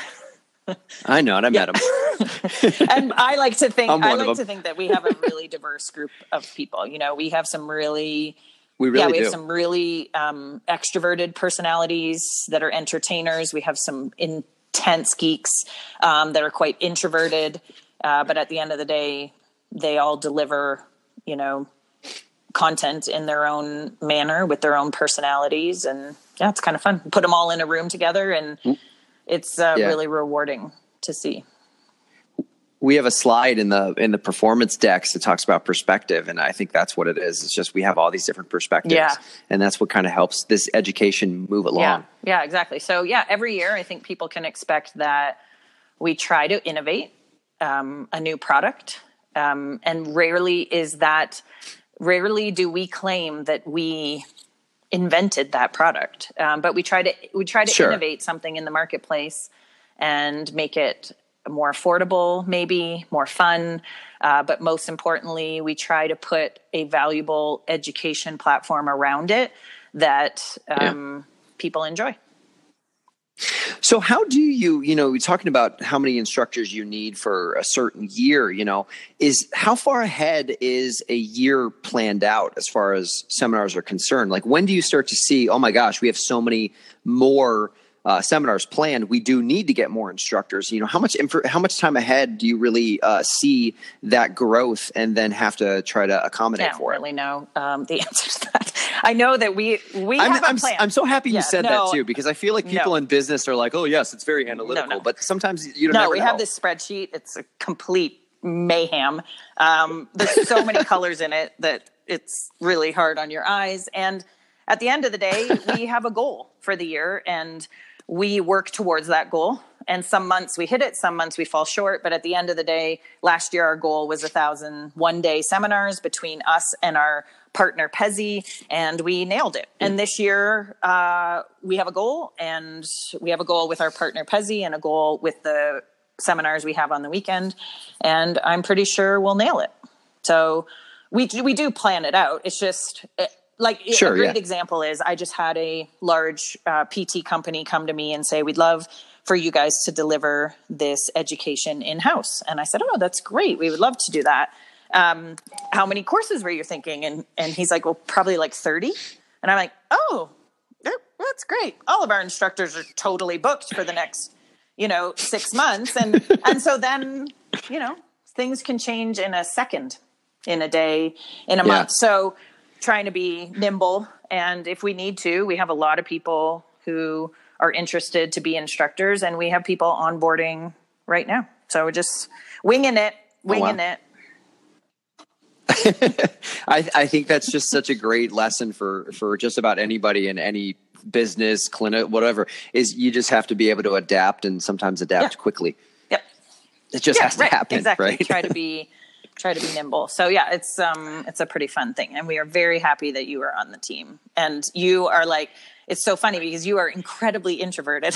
[SPEAKER 1] I know it. I
[SPEAKER 2] yeah.
[SPEAKER 1] met him.
[SPEAKER 2] And I like to think, I like to think that we have a really diverse group of people. You know, we have some really,
[SPEAKER 1] we really
[SPEAKER 2] yeah, we
[SPEAKER 1] do.
[SPEAKER 2] have some really um, extroverted personalities that are entertainers. We have some intense geeks um, that are quite introverted. Uh, but at the end of the day, they all deliver, you know, content in their own manner with their own personalities. And yeah, it's kind of fun. Put them all in a room together, and it's uh, yeah. really rewarding to see.
[SPEAKER 1] We have a slide in the in the performance decks that talks about perspective, and I think that's what it is. It's just we have all these different perspectives,
[SPEAKER 2] yeah.
[SPEAKER 1] and that's what kind of helps this education move along.
[SPEAKER 2] Yeah, yeah, exactly. So yeah, every year I think people can expect that we try to innovate um, a new product, um, and rarely is that. Rarely do we claim that we invented that product, um, but we try to we try to sure. innovate something in the marketplace and make it more affordable, maybe more fun, uh, but most importantly, we try to put a valuable education platform around it that um, yeah. people enjoy.
[SPEAKER 1] So how do you, you know, we're talking about how many instructors you need for a certain year, you know, is how far ahead is a year planned out as far as seminars are concerned? Like when do you start to see, oh my gosh, we have so many more uh, seminars planned. We do need to get more instructors. You know, how much, inf- how much time ahead do you really uh, see that growth and then have to try to accommodate
[SPEAKER 2] I don't
[SPEAKER 1] for
[SPEAKER 2] really
[SPEAKER 1] it?
[SPEAKER 2] know um, the answer to that. I know that we, we
[SPEAKER 1] I'm,
[SPEAKER 2] have a
[SPEAKER 1] I'm,
[SPEAKER 2] plan.
[SPEAKER 1] I'm so happy
[SPEAKER 2] yeah,
[SPEAKER 1] you said
[SPEAKER 2] no,
[SPEAKER 1] that too, because I feel like people
[SPEAKER 2] no.
[SPEAKER 1] in business are like, oh yes, it's very analytical,
[SPEAKER 2] no, no.
[SPEAKER 1] but sometimes you don't
[SPEAKER 2] No,
[SPEAKER 1] never
[SPEAKER 2] we
[SPEAKER 1] know.
[SPEAKER 2] have this spreadsheet. It's a complete mayhem. Um, there's so many colors in it that it's really hard on your eyes. And at the end of the day, we have a goal for the year and we work towards that goal. And some months we hit it, some months we fall short. But at the end of the day, last year our goal was a thousand one day seminars between us and our partner Pezzi, and we nailed it. And this year uh, we have a goal, and we have a goal with our partner Pezzi and a goal with the seminars we have on the weekend. And I'm pretty sure we'll nail it. So we do, we do plan it out. It's just it, like
[SPEAKER 1] Sure,
[SPEAKER 2] a great
[SPEAKER 1] yeah.
[SPEAKER 2] example is I just had a large uh, P T company come to me and say, we'd love for you guys to deliver this education in-house. And I said, oh, that's great. We would love to do that. Um, how many courses were you thinking? And, and he's like, well, probably like thirty. And I'm like, oh, that's great. All of our instructors are totally booked for the next, you know, six months. And, and so then, you know, things can change in a second, in a day, in a
[SPEAKER 1] Yeah.
[SPEAKER 2] month. So trying to be nimble. And if we need to, we have a lot of people who are interested to be instructors, and we have people onboarding right now. So we're just winging it, winging
[SPEAKER 1] Oh, wow.
[SPEAKER 2] it.
[SPEAKER 1] I, I think that's just such a great lesson for, for just about anybody in any business, clinic, whatever, is you just have to be able to adapt and sometimes adapt
[SPEAKER 2] Yeah.
[SPEAKER 1] quickly.
[SPEAKER 2] Yep.
[SPEAKER 1] It just
[SPEAKER 2] Yeah,
[SPEAKER 1] has to
[SPEAKER 2] right.
[SPEAKER 1] happen.
[SPEAKER 2] Exactly.
[SPEAKER 1] Right?
[SPEAKER 2] Try to be, try to be nimble. So yeah, it's, um, it's a pretty fun thing. And we are very happy that you are on the team, and you are like, it's so funny because you are incredibly introverted.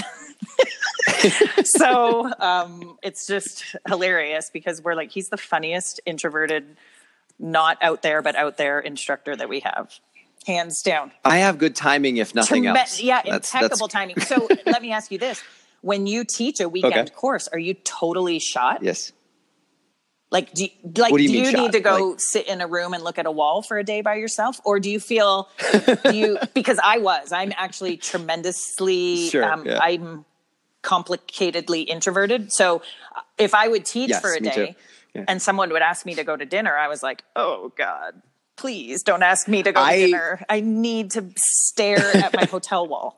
[SPEAKER 2] so, um, it's just hilarious because we're like, he's the funniest introverted, not out there, but out there instructor that we have, hands down.
[SPEAKER 1] I have good timing, if nothing
[SPEAKER 2] Treme-
[SPEAKER 1] else.
[SPEAKER 2] Yeah,
[SPEAKER 1] That's-
[SPEAKER 2] impeccable
[SPEAKER 1] that's-
[SPEAKER 2] timing. So let me ask you this. When you teach a weekend
[SPEAKER 1] Okay.
[SPEAKER 2] course, are you totally shot?
[SPEAKER 1] Yes.
[SPEAKER 2] Like, do you, like,
[SPEAKER 1] What do
[SPEAKER 2] do
[SPEAKER 1] you
[SPEAKER 2] you,
[SPEAKER 1] mean
[SPEAKER 2] need
[SPEAKER 1] shot?
[SPEAKER 2] to go
[SPEAKER 1] Like-
[SPEAKER 2] sit in a room and look at a wall for a day by yourself? Or do you feel, do you, because I was, I'm actually tremendously,
[SPEAKER 1] Sure,
[SPEAKER 2] um,
[SPEAKER 1] yeah.
[SPEAKER 2] I'm complicatedly introverted. So if I would teach
[SPEAKER 1] Yes,
[SPEAKER 2] for a
[SPEAKER 1] me too.
[SPEAKER 2] day
[SPEAKER 1] Yeah.
[SPEAKER 2] and someone would ask me to go to dinner, I was like, oh God, please don't ask me to go
[SPEAKER 1] I-
[SPEAKER 2] to dinner. I need to stare at my hotel wall.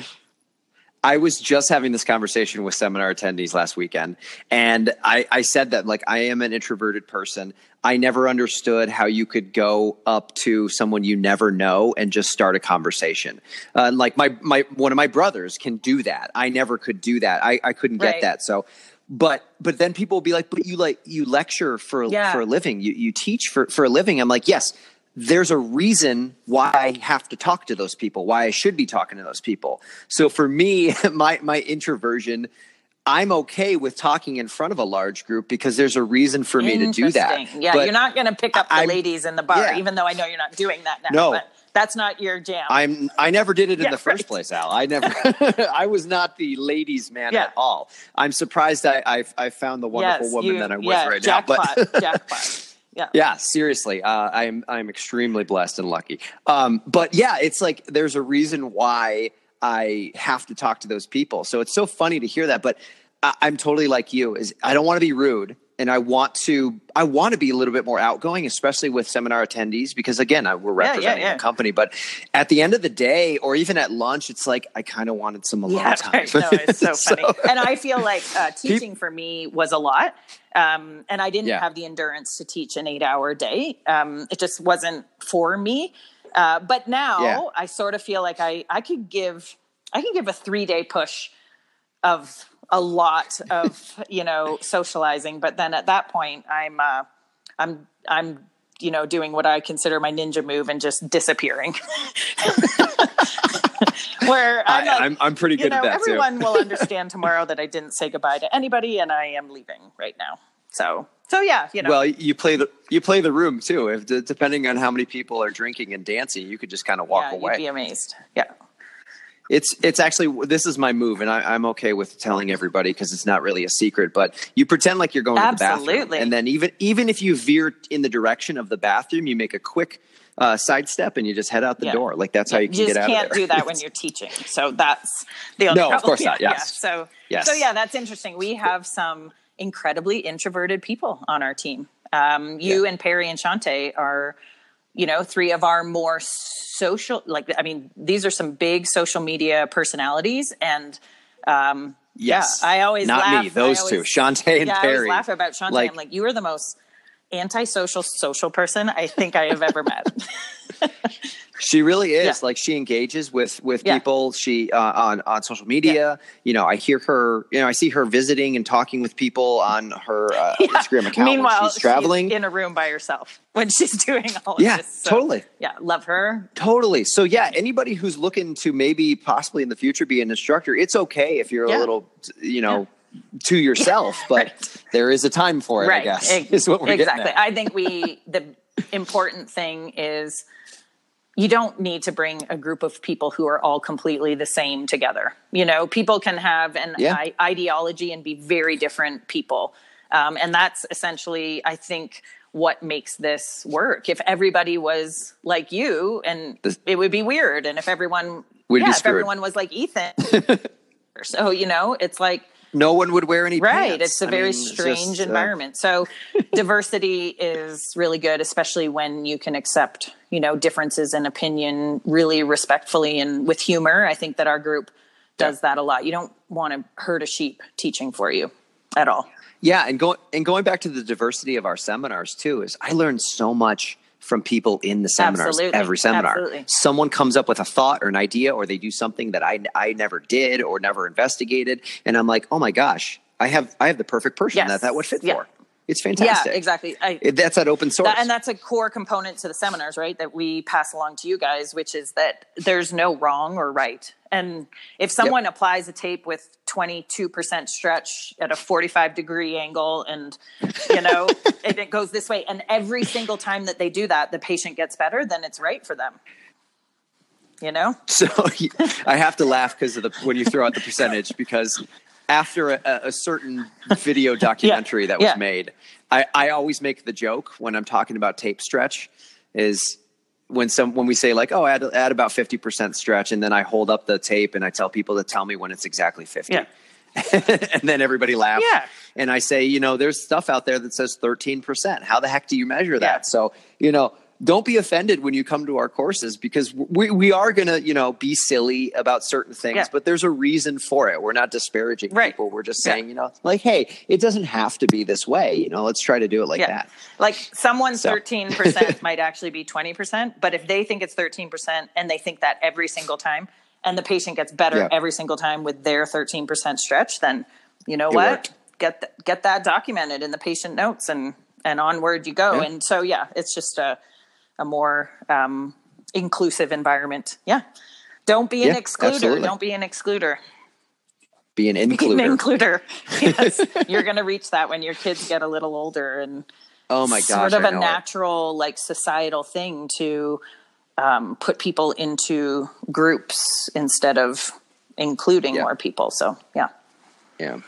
[SPEAKER 1] I was just having this conversation with seminar attendees last weekend, and I, I said that, like, I am an introverted person. I never understood how you could go up to someone you never know and just start a conversation. Uh, like my my one of my brothers can do that. I never could do that. I, I couldn't get
[SPEAKER 2] Right.
[SPEAKER 1] that. So, but but then people will be like, but you like you lecture for
[SPEAKER 2] Yeah.
[SPEAKER 1] for a living. You you teach for for a living. I'm like, yes. There's a reason why I have to talk to those people, why I should be talking to those people. So for me, my my introversion, I'm okay with talking in front of a large group because there's a reason for me to do that.
[SPEAKER 2] Interesting. Yeah,
[SPEAKER 1] But
[SPEAKER 2] you're not going to pick up the
[SPEAKER 1] I'm-
[SPEAKER 2] ladies in the bar,
[SPEAKER 1] yeah.
[SPEAKER 2] even though I know you're not doing that now.
[SPEAKER 1] No.
[SPEAKER 2] But that's not your jam.
[SPEAKER 1] I'm I never did it in
[SPEAKER 2] Yeah,
[SPEAKER 1] the first
[SPEAKER 2] right.
[SPEAKER 1] place, Al. I never I was not the ladies' man
[SPEAKER 2] Yeah.
[SPEAKER 1] at all. I'm surprised I I, I found the wonderful
[SPEAKER 2] Yes,
[SPEAKER 1] woman
[SPEAKER 2] you-
[SPEAKER 1] that I'm
[SPEAKER 2] yeah,
[SPEAKER 1] with right
[SPEAKER 2] jackpot,
[SPEAKER 1] now. But
[SPEAKER 2] jackpot. Yeah.
[SPEAKER 1] yeah, seriously, uh, I'm I'm extremely blessed and lucky. Um, but yeah, it's like there's a reason why I have to talk to those people. So it's so funny to hear that. But I, I'm totally like you. Is I don't want to be rude, and I want to I want to be a little bit more outgoing, especially with seminar attendees, because again, I, we're
[SPEAKER 2] Yeah, yeah,
[SPEAKER 1] representing
[SPEAKER 2] yeah.
[SPEAKER 1] a company. But at the end of the day, or even at lunch, it's like I kind of wanted some alone
[SPEAKER 2] Yeah,
[SPEAKER 1] time.
[SPEAKER 2] right. No, it's so
[SPEAKER 1] So-
[SPEAKER 2] funny. And I feel like uh, teaching for me was a lot. Um, and I didn't
[SPEAKER 1] Yeah.
[SPEAKER 2] have the endurance to teach an eight hour day. Um, it just wasn't for me. Uh, but now
[SPEAKER 1] Yeah.
[SPEAKER 2] I sort of feel like I, I could give, I can give a three day push of a lot of, you know, socializing. But then at that point I'm, uh, I'm, I'm, you know, doing what I consider my ninja move and just disappearing. Where I'm
[SPEAKER 1] I,
[SPEAKER 2] like,
[SPEAKER 1] I'm I'm pretty
[SPEAKER 2] you
[SPEAKER 1] good
[SPEAKER 2] know,
[SPEAKER 1] at that
[SPEAKER 2] everyone
[SPEAKER 1] too.
[SPEAKER 2] will understand tomorrow that I didn't say goodbye to anybody and I am leaving right now. So, so yeah, you know,
[SPEAKER 1] Well, you play the you play the room too. If depending on how many people are drinking and dancing, you could just kind of walk
[SPEAKER 2] yeah,
[SPEAKER 1] away.
[SPEAKER 2] you'd be amazed. Yeah.
[SPEAKER 1] It's it's actually, this is my move, and I, I'm okay with telling everybody because it's not really a secret. But you pretend like you're going
[SPEAKER 2] Absolutely.
[SPEAKER 1] to the bathroom, and then even even if you veer in the direction of the bathroom, you make a quick uh, sidestep and you just head out the
[SPEAKER 2] Yeah.
[SPEAKER 1] door. Like that's
[SPEAKER 2] Yeah,
[SPEAKER 1] how you can
[SPEAKER 2] you
[SPEAKER 1] get
[SPEAKER 2] just
[SPEAKER 1] out of there.
[SPEAKER 2] can't do that when you're teaching. So that's the only
[SPEAKER 1] No, of
[SPEAKER 2] problem.
[SPEAKER 1] course not.
[SPEAKER 2] Yeah,
[SPEAKER 1] Yes.
[SPEAKER 2] yeah. So
[SPEAKER 1] Yes.
[SPEAKER 2] so yeah, that's interesting. We have some incredibly introverted people on our team. Um, you
[SPEAKER 1] Yeah.
[SPEAKER 2] and Perry and Shante are, you know, three of our more social, like, I mean, these are some big social media personalities. And um,
[SPEAKER 1] Yes.
[SPEAKER 2] yeah, I always
[SPEAKER 1] Not
[SPEAKER 2] laugh.
[SPEAKER 1] me, those
[SPEAKER 2] I always,
[SPEAKER 1] two, Shante and
[SPEAKER 2] yeah,
[SPEAKER 1] Perry.
[SPEAKER 2] I always laugh about Shante.
[SPEAKER 1] Like-
[SPEAKER 2] I'm like, you are the most antisocial social person I think I have ever met.
[SPEAKER 1] She really is.
[SPEAKER 2] Yeah.
[SPEAKER 1] Like she engages with with
[SPEAKER 2] Yeah.
[SPEAKER 1] people. She uh, on on social media. You know, I hear her. You know, I see her visiting and talking with people on her uh,
[SPEAKER 2] Yeah.
[SPEAKER 1] Instagram account
[SPEAKER 2] Meanwhile,
[SPEAKER 1] when she's traveling.
[SPEAKER 2] she's in a room by herself when she's doing all of
[SPEAKER 1] Yeah,
[SPEAKER 2] this. So,
[SPEAKER 1] totally.
[SPEAKER 2] Yeah, love her.
[SPEAKER 1] Totally. So yeah, anybody who's looking to maybe possibly in the future be an instructor, it's okay if you're
[SPEAKER 2] Yeah.
[SPEAKER 1] a little, you know, to yourself, but
[SPEAKER 2] Right.
[SPEAKER 1] there is a time for it,
[SPEAKER 2] Right.
[SPEAKER 1] I guess,
[SPEAKER 2] Ex-
[SPEAKER 1] is what we're
[SPEAKER 2] exactly.
[SPEAKER 1] getting at.
[SPEAKER 2] I think we, the important thing is you don't need to bring a group of people who are all completely the same together. You know, people can have an
[SPEAKER 1] Yeah.
[SPEAKER 2] I- ideology and be very different people. Um, and that's essentially, I think, what makes this work. If everybody was like you, and
[SPEAKER 1] The-
[SPEAKER 2] it would be weird. And if everyone,
[SPEAKER 1] We'd be
[SPEAKER 2] yeah, if
[SPEAKER 1] screwed.
[SPEAKER 2] everyone was like Ethan, so, you know, it's like,
[SPEAKER 1] No one would wear any
[SPEAKER 2] right.
[SPEAKER 1] pants.
[SPEAKER 2] It's a
[SPEAKER 1] I
[SPEAKER 2] very
[SPEAKER 1] mean, it's
[SPEAKER 2] strange
[SPEAKER 1] just, uh,
[SPEAKER 2] environment. So diversity is really good, especially when you can accept, you know, differences in opinion really respectfully and with humor. I think that our group does
[SPEAKER 1] Yeah.
[SPEAKER 2] that a lot. You don't want to hurt a sheep teaching for you at all.
[SPEAKER 1] Yeah, and going and going back to the diversity of our seminars too, is I learned so much from people in the seminars.
[SPEAKER 2] Absolutely.
[SPEAKER 1] Every seminar,
[SPEAKER 2] Absolutely.
[SPEAKER 1] someone comes up with a thought or an idea, or they do something that I I never did or never investigated, and I'm like, oh my gosh, I have I have the perfect person
[SPEAKER 2] Yes.
[SPEAKER 1] that that would fit
[SPEAKER 2] Yeah.
[SPEAKER 1] for. It's fantastic.
[SPEAKER 2] Yeah, exactly. I,
[SPEAKER 1] It, that's that open source.
[SPEAKER 2] That, and that's a core component to the seminars, right? That we pass along to you guys, which is that there's no wrong or right. And if someone
[SPEAKER 1] Yep.
[SPEAKER 2] applies a tape with twenty-two percent stretch at a forty-five degree angle and, you know, and it goes this way, and every single time that they do that, the patient gets better, then it's right for them. You know?
[SPEAKER 1] So I have to laugh because of the when you throw out the percentage, because after a, a certain video documentary that was
[SPEAKER 2] Yeah.
[SPEAKER 1] made, I, I always make the joke when I'm talking about tape stretch is when some when we say like, oh, add add about fifty percent stretch, and then I hold up the tape and I tell people to tell me when it's exactly fifty.
[SPEAKER 2] Yeah.
[SPEAKER 1] And then everybody laughs.
[SPEAKER 2] Yeah.
[SPEAKER 1] And I say, you know, there's stuff out there that says thirteen percent. How the heck do you measure that?
[SPEAKER 2] Yeah.
[SPEAKER 1] So, you know, don't be offended when you come to our courses, because we, we are going to, you know, be silly about certain things,
[SPEAKER 2] Yeah.
[SPEAKER 1] but there's a reason for it. We're not disparaging
[SPEAKER 2] Right.
[SPEAKER 1] people. We're just
[SPEAKER 2] Yeah.
[SPEAKER 1] saying, you know, like, hey, it doesn't have to be this way. You know, let's try to do it like
[SPEAKER 2] Yeah.
[SPEAKER 1] that.
[SPEAKER 2] Like someone's
[SPEAKER 1] So.
[SPEAKER 2] thirteen percent might actually be twenty percent, but if they think it's thirteen percent and they think that every single time, and the patient gets better
[SPEAKER 1] Yeah.
[SPEAKER 2] every single time with their thirteen percent stretch, then you know
[SPEAKER 1] It
[SPEAKER 2] what?
[SPEAKER 1] worked.
[SPEAKER 2] Get th- get that documented in the patient notes, and and onward you go.
[SPEAKER 1] Yeah.
[SPEAKER 2] And so yeah, it's just a a more um, inclusive environment. Yeah, don't be an
[SPEAKER 1] Yeah,
[SPEAKER 2] excluder.
[SPEAKER 1] absolutely.
[SPEAKER 2] Don't be an excluder.
[SPEAKER 1] Be an
[SPEAKER 2] Be an
[SPEAKER 1] includer.
[SPEAKER 2] includer. Yes, you're going to reach that when your kids get a little older, and
[SPEAKER 1] Oh my gosh.
[SPEAKER 2] sort of
[SPEAKER 1] I
[SPEAKER 2] a
[SPEAKER 1] know it.
[SPEAKER 2] natural, like societal thing to um, put people into groups instead of including
[SPEAKER 1] Yeah.
[SPEAKER 2] more people. So yeah.
[SPEAKER 1] Yeah.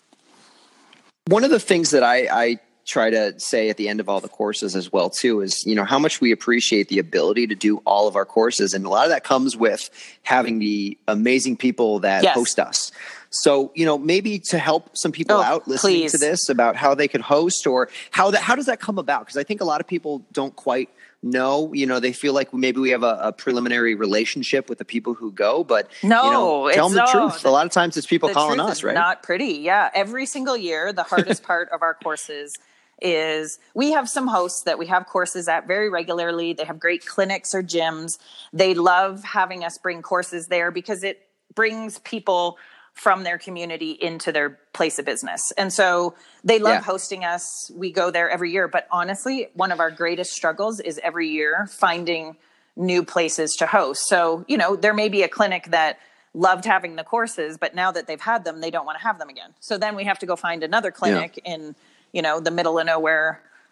[SPEAKER 1] One of the things that I, I try to say at the end of all the courses as well too is, you know, how much we appreciate the ability to do all of our courses. And a lot of that comes with having the amazing people that
[SPEAKER 2] Yes.
[SPEAKER 1] host us. So, you know, maybe to help some people
[SPEAKER 2] Oh,
[SPEAKER 1] out listening
[SPEAKER 2] please.
[SPEAKER 1] to this about how they could host, or how that, how does that come about? Because I think a lot of people don't quite know, you know, they feel like maybe we have a, a preliminary relationship with the people who go, but
[SPEAKER 2] No,
[SPEAKER 1] you know, tell
[SPEAKER 2] it's
[SPEAKER 1] them the
[SPEAKER 2] no,
[SPEAKER 1] truth.
[SPEAKER 2] the-
[SPEAKER 1] a lot of times it's people
[SPEAKER 2] The
[SPEAKER 1] calling
[SPEAKER 2] truth
[SPEAKER 1] us,
[SPEAKER 2] is
[SPEAKER 1] right?
[SPEAKER 2] not pretty. Yeah. Every single year, the hardest part of our courses is we have some hosts that we have courses at very regularly. They have great clinics or gyms. They love having us bring courses there because it brings people from their community into their place of business. And so they love
[SPEAKER 1] Yeah.
[SPEAKER 2] hosting us. We go there every year. But honestly, one of our greatest struggles is every year finding new places to host. So, you know, there may be a clinic that loved having the courses, but now that they've had them, they don't want to have them again. So then we have to go find another clinic in, you know, the middle of nowhere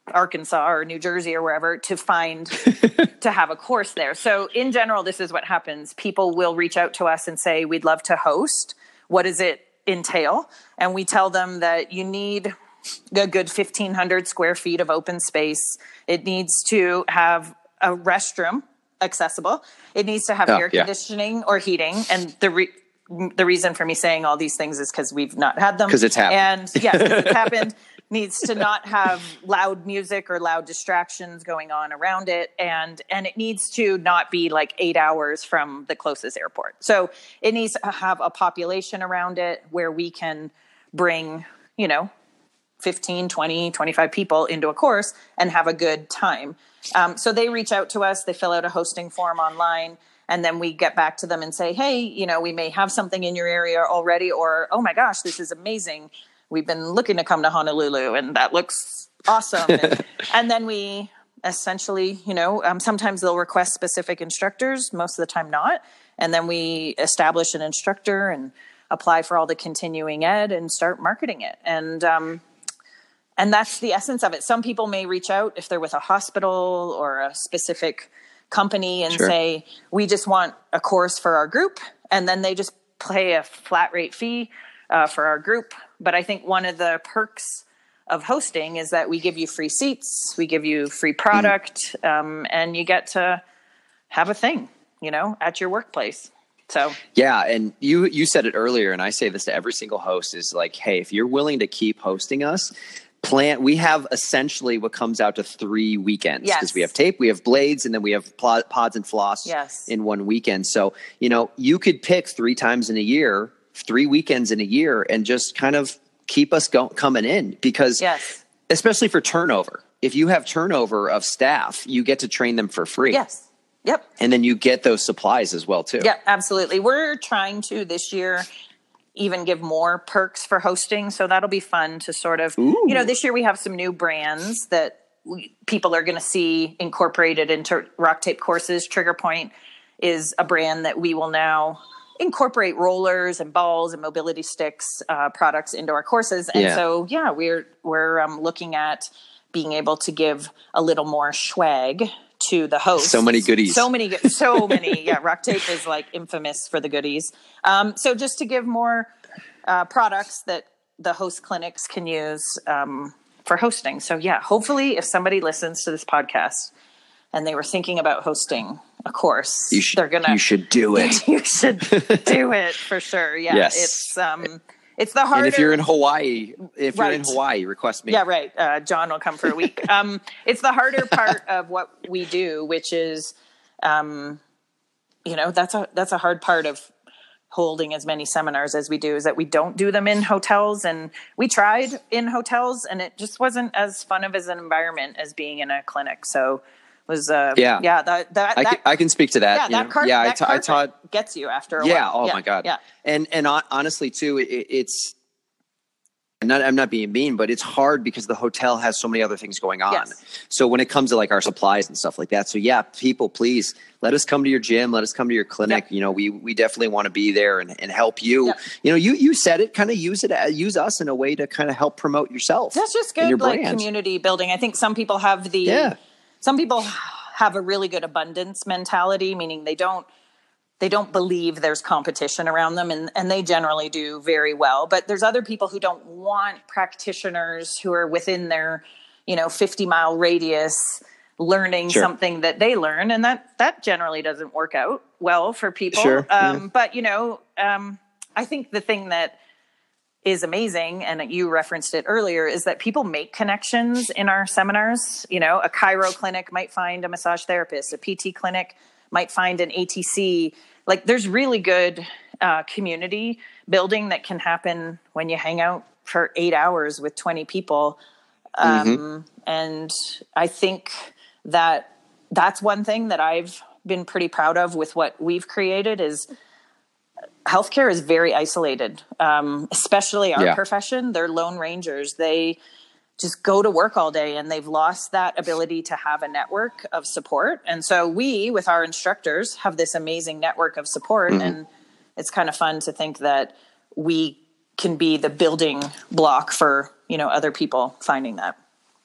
[SPEAKER 2] Arkansas or New Jersey or wherever to find, to have a course there. So in general, this is what happens. People will reach out to us and say, we'd love to host. What does it entail? And we tell them that you need a good fifteen hundred square feet of open space. It needs to have a restroom accessible. It needs to have
[SPEAKER 1] oh,
[SPEAKER 2] air
[SPEAKER 1] yeah.
[SPEAKER 2] conditioning or heating. And the re- the reason for me saying all these things is because we've not had them.
[SPEAKER 1] Because it's happened.
[SPEAKER 2] And yes, it's happened. Needs to not have loud music or loud distractions going on around it. And, and it needs to not be like eight hours from the closest airport. So it needs to have a population around it where we can bring, you know, fifteen, twenty, twenty-five people into a course and have a good time. Um, so they reach out to us, they fill out a hosting form online, and then we get back to them and say, hey, you know, we may have something in your area already, or, oh my gosh, this is amazing. We've been looking to come to Honolulu and that looks awesome. and, and then we essentially, you know, um, sometimes they'll request specific instructors, most of the time not. And then we establish an instructor and apply for all the continuing ed and start marketing it. And, um, and that's the essence of it. Some people may reach out if they're with a hospital or a specific company and sure. say, we just want a course for our group. And then they just pay a flat rate fee uh, for our group. But I think one of the perks of hosting is that we give you free seats, we give you free product, mm. um, and you get to have a thing, you know, at your workplace. So
[SPEAKER 1] yeah, and you you said it earlier, and I say this to every single host is like, hey, if you're willing to keep hosting us, plan. We have essentially what comes out to three weekends because yes. we have tape, we have blades, and then we have pl- pods and floss
[SPEAKER 2] yes.
[SPEAKER 1] in one weekend. So you know, you could pick three times in a year. Three weekends in a year and just kind of keep us go- coming in because
[SPEAKER 2] yes.
[SPEAKER 1] especially for turnover, if you have turnover of staff, you get to train them for free.
[SPEAKER 2] Yes. Yep.
[SPEAKER 1] And then you get those supplies as well too.
[SPEAKER 2] Yeah, absolutely. We're trying to this year even give more perks for hosting. So that'll be fun to sort of, Ooh. you know, this year we have some new brands that we, people are going to see incorporated into Rock Tape courses. Trigger Point is a brand that we will now incorporate rollers and balls and mobility sticks uh, products into our courses. And yeah. so, yeah, we're, we're um, looking at being able to give a little more swag to the host.
[SPEAKER 1] So many goodies.
[SPEAKER 2] So many, so many. Yeah. Rock Tape is like infamous for the goodies. Um, so just to give more uh, products that the host clinics can use um, for hosting. So yeah, hopefully if somebody listens to this podcast and they were thinking about hosting a course,
[SPEAKER 1] you should,
[SPEAKER 2] they're gonna.
[SPEAKER 1] You should do it.
[SPEAKER 2] You should do it for sure. Yeah,
[SPEAKER 1] yes.
[SPEAKER 2] it's um, it's the harder.
[SPEAKER 1] And if you're in Hawaii, if
[SPEAKER 2] right.
[SPEAKER 1] you're in Hawaii, request me.
[SPEAKER 2] Yeah, right. Uh, John will come for a week. um, it's the harder part of what we do, which is, um, you know, that's a that's a hard part of holding as many seminars as we do, is that we don't do them in hotels. And we tried in hotels, and it just wasn't as fun of as an environment as being in a clinic. So. Was uh
[SPEAKER 1] yeah
[SPEAKER 2] yeah that that
[SPEAKER 1] I,
[SPEAKER 2] that,
[SPEAKER 1] can, I can speak to that.
[SPEAKER 2] Yeah, that,
[SPEAKER 1] know?
[SPEAKER 2] car-
[SPEAKER 1] yeah
[SPEAKER 2] that
[SPEAKER 1] I, ta- I taught
[SPEAKER 2] gets you after a
[SPEAKER 1] yeah
[SPEAKER 2] while.
[SPEAKER 1] oh
[SPEAKER 2] yeah,
[SPEAKER 1] my god
[SPEAKER 2] yeah
[SPEAKER 1] and and honestly too it, it's I'm not I'm not being mean, but it's hard because the hotel has so many other things going on.
[SPEAKER 2] Yes.
[SPEAKER 1] So when it comes to like our supplies and stuff like that, so yeah, people, please let us come to your gym, let us come to your clinic. Yep. You know, we we definitely want to be there and, and help you. Yep. You know, you you said it, kind of use it, use us in a way to kind of help promote yourself.
[SPEAKER 2] That's just good, like brand. Community building. I think some people have the
[SPEAKER 1] yeah.
[SPEAKER 2] some people. have a really good abundance mentality, meaning they don't they don't believe there's competition around them, and, and they generally do very well. But there's other people who don't want practitioners who are within their, you know, fifty mile radius learning sure. something that they learn, and that that generally doesn't work out well for people.
[SPEAKER 1] Sure.
[SPEAKER 2] Um,
[SPEAKER 1] yeah.
[SPEAKER 2] But you know, um, I think the thing that is amazing, and you referenced it earlier, is that people make connections in our seminars. You know, a chiro clinic might find a massage therapist, a P T clinic might find an A T C. Like there's really good uh, community building that can happen when you hang out for eight hours with twenty people. Um, mm-hmm. And I think that that's one thing that I've been pretty proud of with what we've created is healthcare is very isolated, um, especially our yeah. profession. They're lone rangers. They just go to work all day, and they've lost that ability to have a network of support. And so we, with our instructors, have this amazing network of support. Mm-hmm. And it's kind of fun to think that we can be the building block for, you know, other people finding that.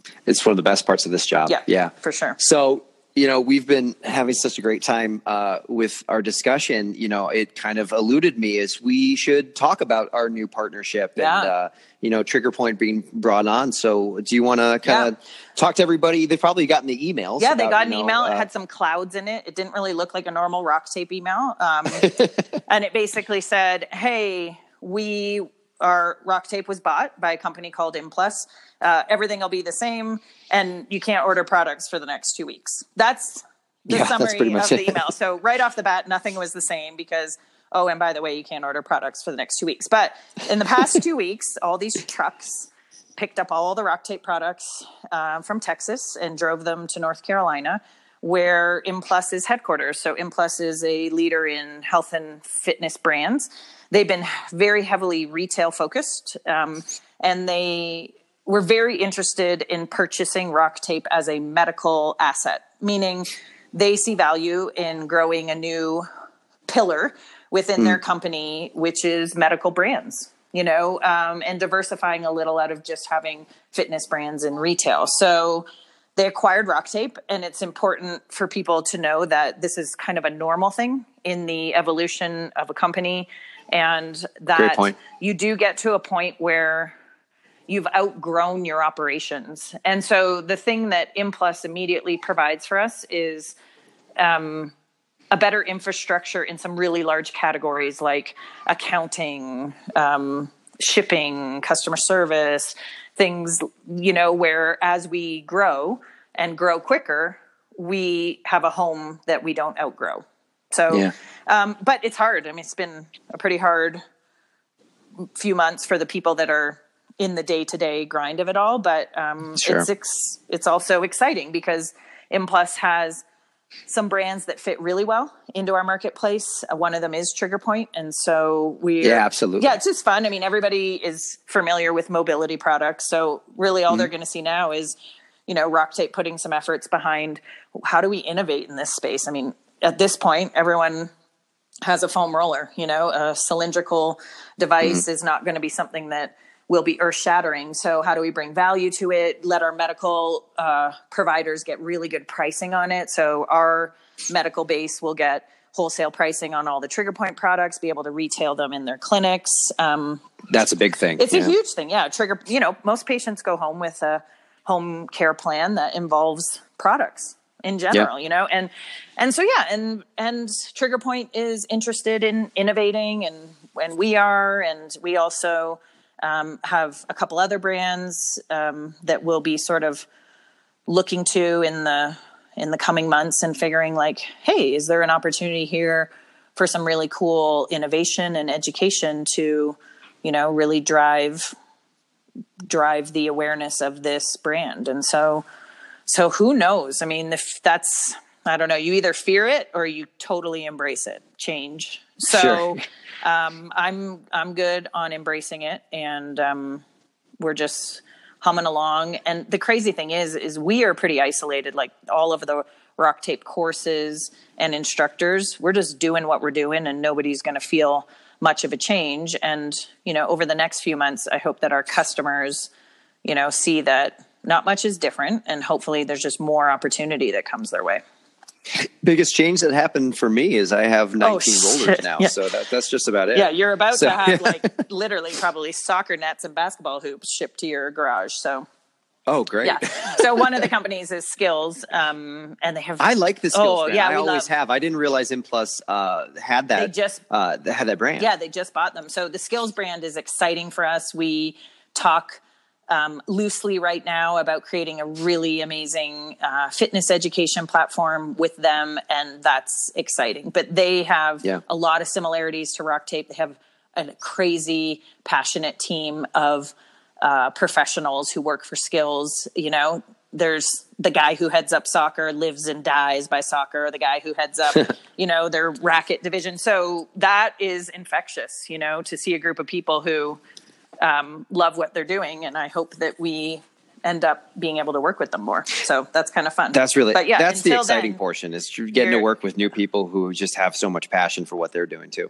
[SPEAKER 1] It's one of the best parts of this job.
[SPEAKER 2] Yeah,
[SPEAKER 1] yeah,
[SPEAKER 2] for sure.
[SPEAKER 1] So, you know, we've been having such a great time uh, with our discussion. You know, it kind of eluded me as we should talk about our new partnership
[SPEAKER 2] yeah.
[SPEAKER 1] and, uh, you know, Trigger Point being brought on. So do you want to kind of yeah. talk to everybody? They've probably gotten the emails.
[SPEAKER 2] Yeah, they
[SPEAKER 1] about,
[SPEAKER 2] got an
[SPEAKER 1] you know,
[SPEAKER 2] email.
[SPEAKER 1] Uh,
[SPEAKER 2] it had some clouds in it. It didn't really look like a normal Rock Tape email. Um, and it basically said, hey, we... Our Rock Tape was bought by a company called Implus. Uh, everything will be the same, and you can't order products for the next two weeks. That's the
[SPEAKER 1] yeah,
[SPEAKER 2] summary
[SPEAKER 1] that's
[SPEAKER 2] of the email. So right off the bat, nothing was the same because, oh, and by the way, you can't order products for the next two weeks. But in the past two weeks, all these trucks picked up all the Rock Tape products uh, from Texas and drove them to North Carolina, where Implus is headquarters. So Implus is a leader in health and fitness brands. They've been very heavily retail focused, um, and they were very interested in purchasing Rock Tape as a medical asset, meaning they see value in growing a new pillar within mm. their company, which is medical brands, you know, um, and diversifying a little out of just having fitness brands in retail. So they acquired Rock Tape, and it's important for people to know that this is kind of a normal thing in the evolution of a company. And that you do get to a point where you've outgrown your operations. And so the thing that Implus immediately provides for us is um, a better infrastructure in some really large categories like accounting, um, shipping, customer service, things, you know, where as we grow and grow quicker, we have a home that we don't outgrow. So, yeah. um, but it's hard. I mean, it's been a pretty hard few months for the people that are in the day-to-day grind of it all. But um, sure. it's ex- it's also exciting because Implus has some brands that fit really well into our marketplace. Uh, one of them is Trigger Point, and so we
[SPEAKER 1] yeah, absolutely,
[SPEAKER 2] yeah, it's just fun. I mean, everybody is familiar with mobility products, so really all mm-hmm. they're going to see now is, you know, Rock Tape putting some efforts behind how do we innovate in this space. I mean, at this point, everyone has a foam roller, you know, a cylindrical device mm-hmm. is not going to be something that will be earth shattering. So how do we bring value to it? Let our medical uh, providers get really good pricing on it. So our medical base will get wholesale pricing on all the Trigger Point products, be able to retail them in their clinics. Um,
[SPEAKER 1] That's a big thing.
[SPEAKER 2] It's
[SPEAKER 1] yeah.
[SPEAKER 2] a huge thing. Yeah. Trigger, you know, most patients go home with a home care plan that involves products in general, yeah. you know, and, and so, yeah. And, and Trigger Point is interested in innovating, and and we are, and we also um, have a couple other brands um, that we'll be sort of looking to in the, in the coming months and figuring like, hey, is there an opportunity here for some really cool innovation and education to, you know, really drive, drive the awareness of this brand. And so, So who knows? I mean, if that's, I don't know, you either fear it or you totally embrace it, change. So sure. um, I'm, I'm good on embracing it, and um, we're just humming along. And the crazy thing is, is we are pretty isolated, like all of the Rock Tape courses and instructors, we're just doing what we're doing, and nobody's going to feel much of a change. And, you know, over the next few months, I hope that our customers, you know, see that not much is different, and hopefully there's just more opportunity that comes their way.
[SPEAKER 1] Biggest change that happened for me is I have nineteen
[SPEAKER 2] oh,
[SPEAKER 1] rollers now. Yeah. So that, that's just about it.
[SPEAKER 2] Yeah. You're about so, to have like literally probably soccer nets and basketball hoops shipped to your garage. So,
[SPEAKER 1] oh, great.
[SPEAKER 2] Yeah. So one of the companies is Skills. Um, and they have,
[SPEAKER 1] I like the Skills
[SPEAKER 2] oh,
[SPEAKER 1] brand.
[SPEAKER 2] Yeah,
[SPEAKER 1] I
[SPEAKER 2] we
[SPEAKER 1] always
[SPEAKER 2] love,
[SPEAKER 1] have. I didn't realize Implus uh, had that,
[SPEAKER 2] they just,
[SPEAKER 1] uh, had that brand.
[SPEAKER 2] Yeah. They just bought them. So the Skills brand is exciting for us. We talk Um, loosely right now about creating a really amazing uh, fitness education platform with them, and that's exciting. But they have yeah. a lot of similarities to Rock Tape. They have a crazy, passionate team of uh, professionals who work for Skills. You know, there's the guy who heads up soccer, lives and dies by soccer, the guy who heads up, you know, their racket division. So that is infectious, you know, to see a group of people who Um, love what they're doing, and I hope that we end up being able to work with them more. So that's kind of fun.
[SPEAKER 1] That's really, but yeah, that's the exciting
[SPEAKER 2] then,
[SPEAKER 1] portion, is getting to work with new people who just have so much passion for what they're doing too.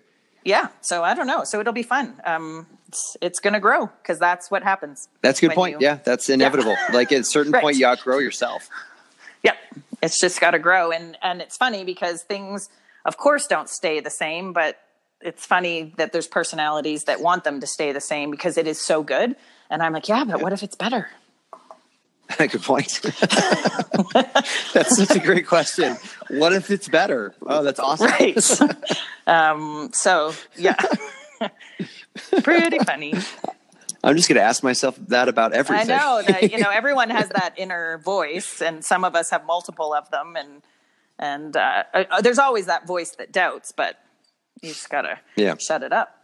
[SPEAKER 2] Yeah. So I don't know. So it'll be fun. Um, it's, it's going to grow because that's what happens.
[SPEAKER 1] That's a good point. You, yeah. That's inevitable. Yeah. Like at a certain right. point, you outgrow yourself.
[SPEAKER 2] Yep. It's just got to grow. And, and it's funny because things, of course, don't stay the same, but it's funny that there's personalities that want them to stay the same because it is so good. And I'm like, yeah, but yeah. what if it's better?
[SPEAKER 1] Good point. That's such a great question. What if it's better? Oh, that's awesome.
[SPEAKER 2] Right. um, so, yeah. Pretty funny.
[SPEAKER 1] I'm just going to ask myself that about everything.
[SPEAKER 2] I know that, you know, everyone has that inner voice, and some of us have multiple of them. And, and uh, uh, there's always that voice that doubts, but you just got to yeah. shut it up.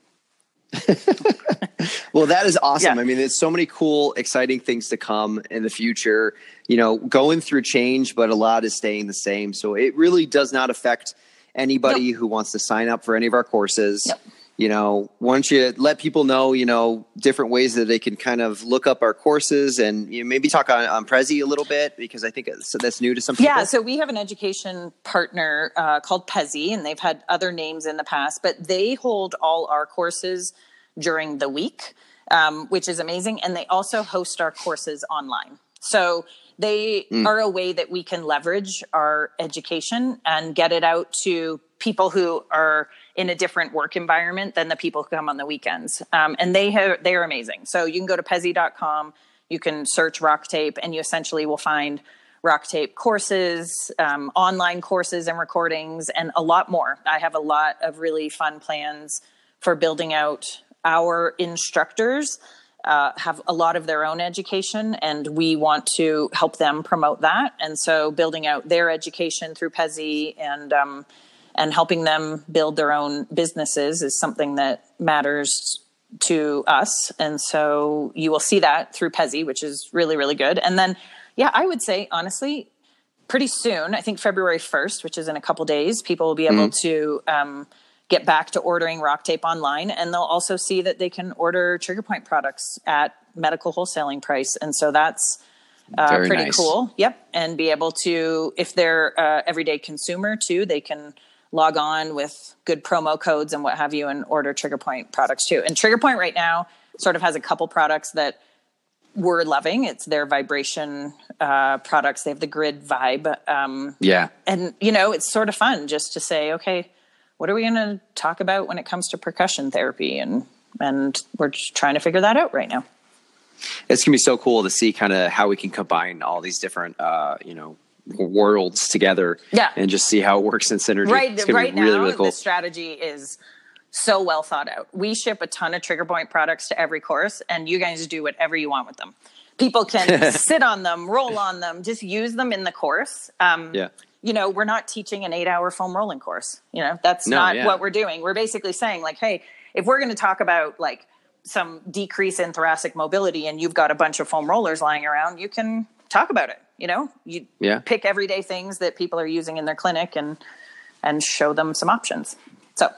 [SPEAKER 1] Well, that is awesome.
[SPEAKER 2] Yeah.
[SPEAKER 1] I mean, there's so many cool, exciting things to come in the future, you know, going through change, but a lot is staying the same. So it really does not affect anybody nope. who wants to sign up for any of our courses. Yep. You know, once you let people know, you know, different ways that they can kind of look up our courses and you know, maybe talk on, on Prezi a little bit, because I think so that's new to some people.
[SPEAKER 2] Yeah. So we have an education partner uh, called Prezi, and they've had other names in the past, but they hold all our courses during the week, um, which is amazing. And they also host our courses online. So they mm. are a way that we can leverage our education and get it out to people who are in a different work environment than the people who come on the weekends. Um, and they have, they are amazing. So you can go to Prezi dot com, you can search Rock Tape, and you essentially will find Rock Tape courses, um, online courses and recordings, and a lot more. I have a lot of really fun plans for building out. Our instructors uh, have a lot of their own education, and we want to help them promote that. And so building out their education through Prezi and um, and helping them build their own businesses is something that matters to us. And so you will see that through Prezi, which is really, really good. And then, yeah, I would say, honestly, pretty soon, I think February first, which is in a couple days, people will be able mm. to um, get back to ordering Rock Tape online. And they'll also see that they can order Trigger Point products at medical wholesaling price. And so that's uh, pretty nice. Cool. Yep. And be able to, if they're uh, everyday consumer too, they can log on with good promo codes and what have you and order Trigger Point products too. And Trigger Point right now sort of has a couple products that we're loving. It's their vibration uh, products. They have the Grid Vibe. Um,
[SPEAKER 1] yeah.
[SPEAKER 2] And, you know, it's sort of fun just to say, okay, what are we going to talk about when it comes to percussion therapy? And, and we're just trying to figure that out right now.
[SPEAKER 1] It's going to be so cool to see kind of how we can combine all these different, uh, you know, worlds together,
[SPEAKER 2] yeah,
[SPEAKER 1] and just see how it works in synergy.
[SPEAKER 2] Right, right now,
[SPEAKER 1] really, really cool.
[SPEAKER 2] The strategy is so well thought out. We ship a ton of Trigger Point products to every course, and you guys do whatever you want with them. People can sit on them, roll on them, just use them in the course. Um,
[SPEAKER 1] yeah.
[SPEAKER 2] You know, we're not teaching an eight-hour foam rolling course. You know, that's no, not yeah. what we're doing. We're basically saying, like, hey, if we're going to talk about like some decrease in thoracic mobility, and you've got a bunch of foam rollers lying around, you can talk about it. You know, you
[SPEAKER 1] yeah.
[SPEAKER 2] pick everyday things that people are using in their clinic and and show them some options. So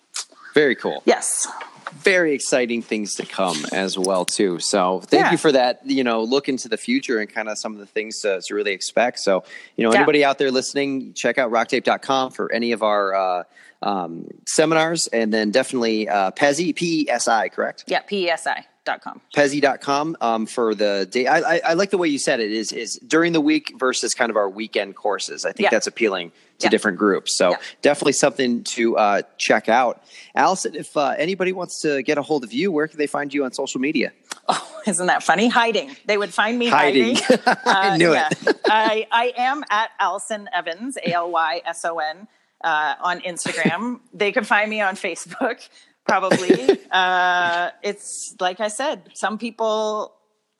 [SPEAKER 1] very cool.
[SPEAKER 2] Yes.
[SPEAKER 1] Very exciting things to come as well too. So thank yeah. you for that, you know, look into the future and kind of some of the things to, to really expect. So, you know, yeah. anybody out there listening, check out rock tape dot com for any of our uh, um, seminars, and then definitely uh, Prezi, P E S I, correct?
[SPEAKER 2] Yeah, P E S I. Dot com.
[SPEAKER 1] Prezi dot com um, for the day. I, I, I like the way you said it is, is during the week versus kind of our weekend courses. I think yeah. that's appealing to yeah. different groups. So yeah. definitely something to uh, check out. Allison, if uh, anybody wants to get a hold of you, where can they find you on social media?
[SPEAKER 2] Oh, isn't that funny? Hiding. They would find me hiding. hiding.
[SPEAKER 1] I uh, knew yeah. it.
[SPEAKER 2] I, I am at Allison Evans, A L Y S O N, uh, on Instagram. They can find me on Facebook. Probably. uh, it's like I said, some people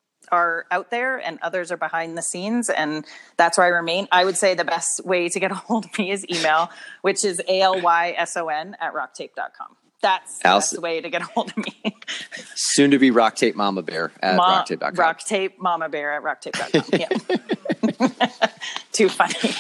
[SPEAKER 2] are out there and others are behind the scenes, and that's where I remain. I would say the best way to get a hold of me is email, which is A L Y S O N at rock tape dot com. That's the best way to get a hold of me.
[SPEAKER 1] Soon to be Rock Tape Mama Bear at Ma- rock tape dot com.
[SPEAKER 2] Rock Tape Mama Bear at rock tape dot com. Yeah. Too funny.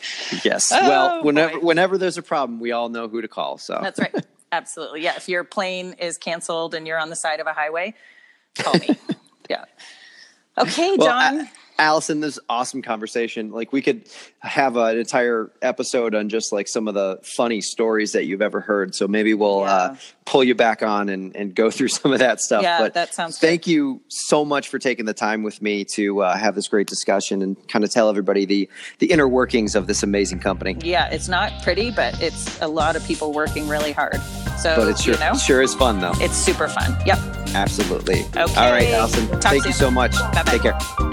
[SPEAKER 1] Yes. Oh, well, whenever boy. whenever there's a problem, we all know who to call. So
[SPEAKER 2] that's right. Absolutely. Yeah. If your plane is canceled and you're on the side of a highway, call me. Yeah. Okay,
[SPEAKER 1] well,
[SPEAKER 2] John.
[SPEAKER 1] A- Allison, this is awesome conversation. Like we could have an entire episode on just like some of the funny stories that you've ever heard. So maybe we'll
[SPEAKER 2] Yeah.
[SPEAKER 1] uh, pull you back on and, and go through some of that stuff.
[SPEAKER 2] Yeah,
[SPEAKER 1] but
[SPEAKER 2] that sounds
[SPEAKER 1] thank
[SPEAKER 2] good.
[SPEAKER 1] you so much for taking the time with me to uh, have this great discussion and kind of tell everybody the, the inner workings of this amazing company.
[SPEAKER 2] Yeah, it's not pretty, but it's a lot of people working really hard. So,
[SPEAKER 1] But it sure,
[SPEAKER 2] you know,
[SPEAKER 1] sure is fun though.
[SPEAKER 2] it's super fun. Yep.
[SPEAKER 1] Absolutely.
[SPEAKER 2] Okay.
[SPEAKER 1] All right, Allison.
[SPEAKER 2] Talk
[SPEAKER 1] Thank
[SPEAKER 2] soon.
[SPEAKER 1] you so much.
[SPEAKER 2] Bye-bye.
[SPEAKER 1] Take care.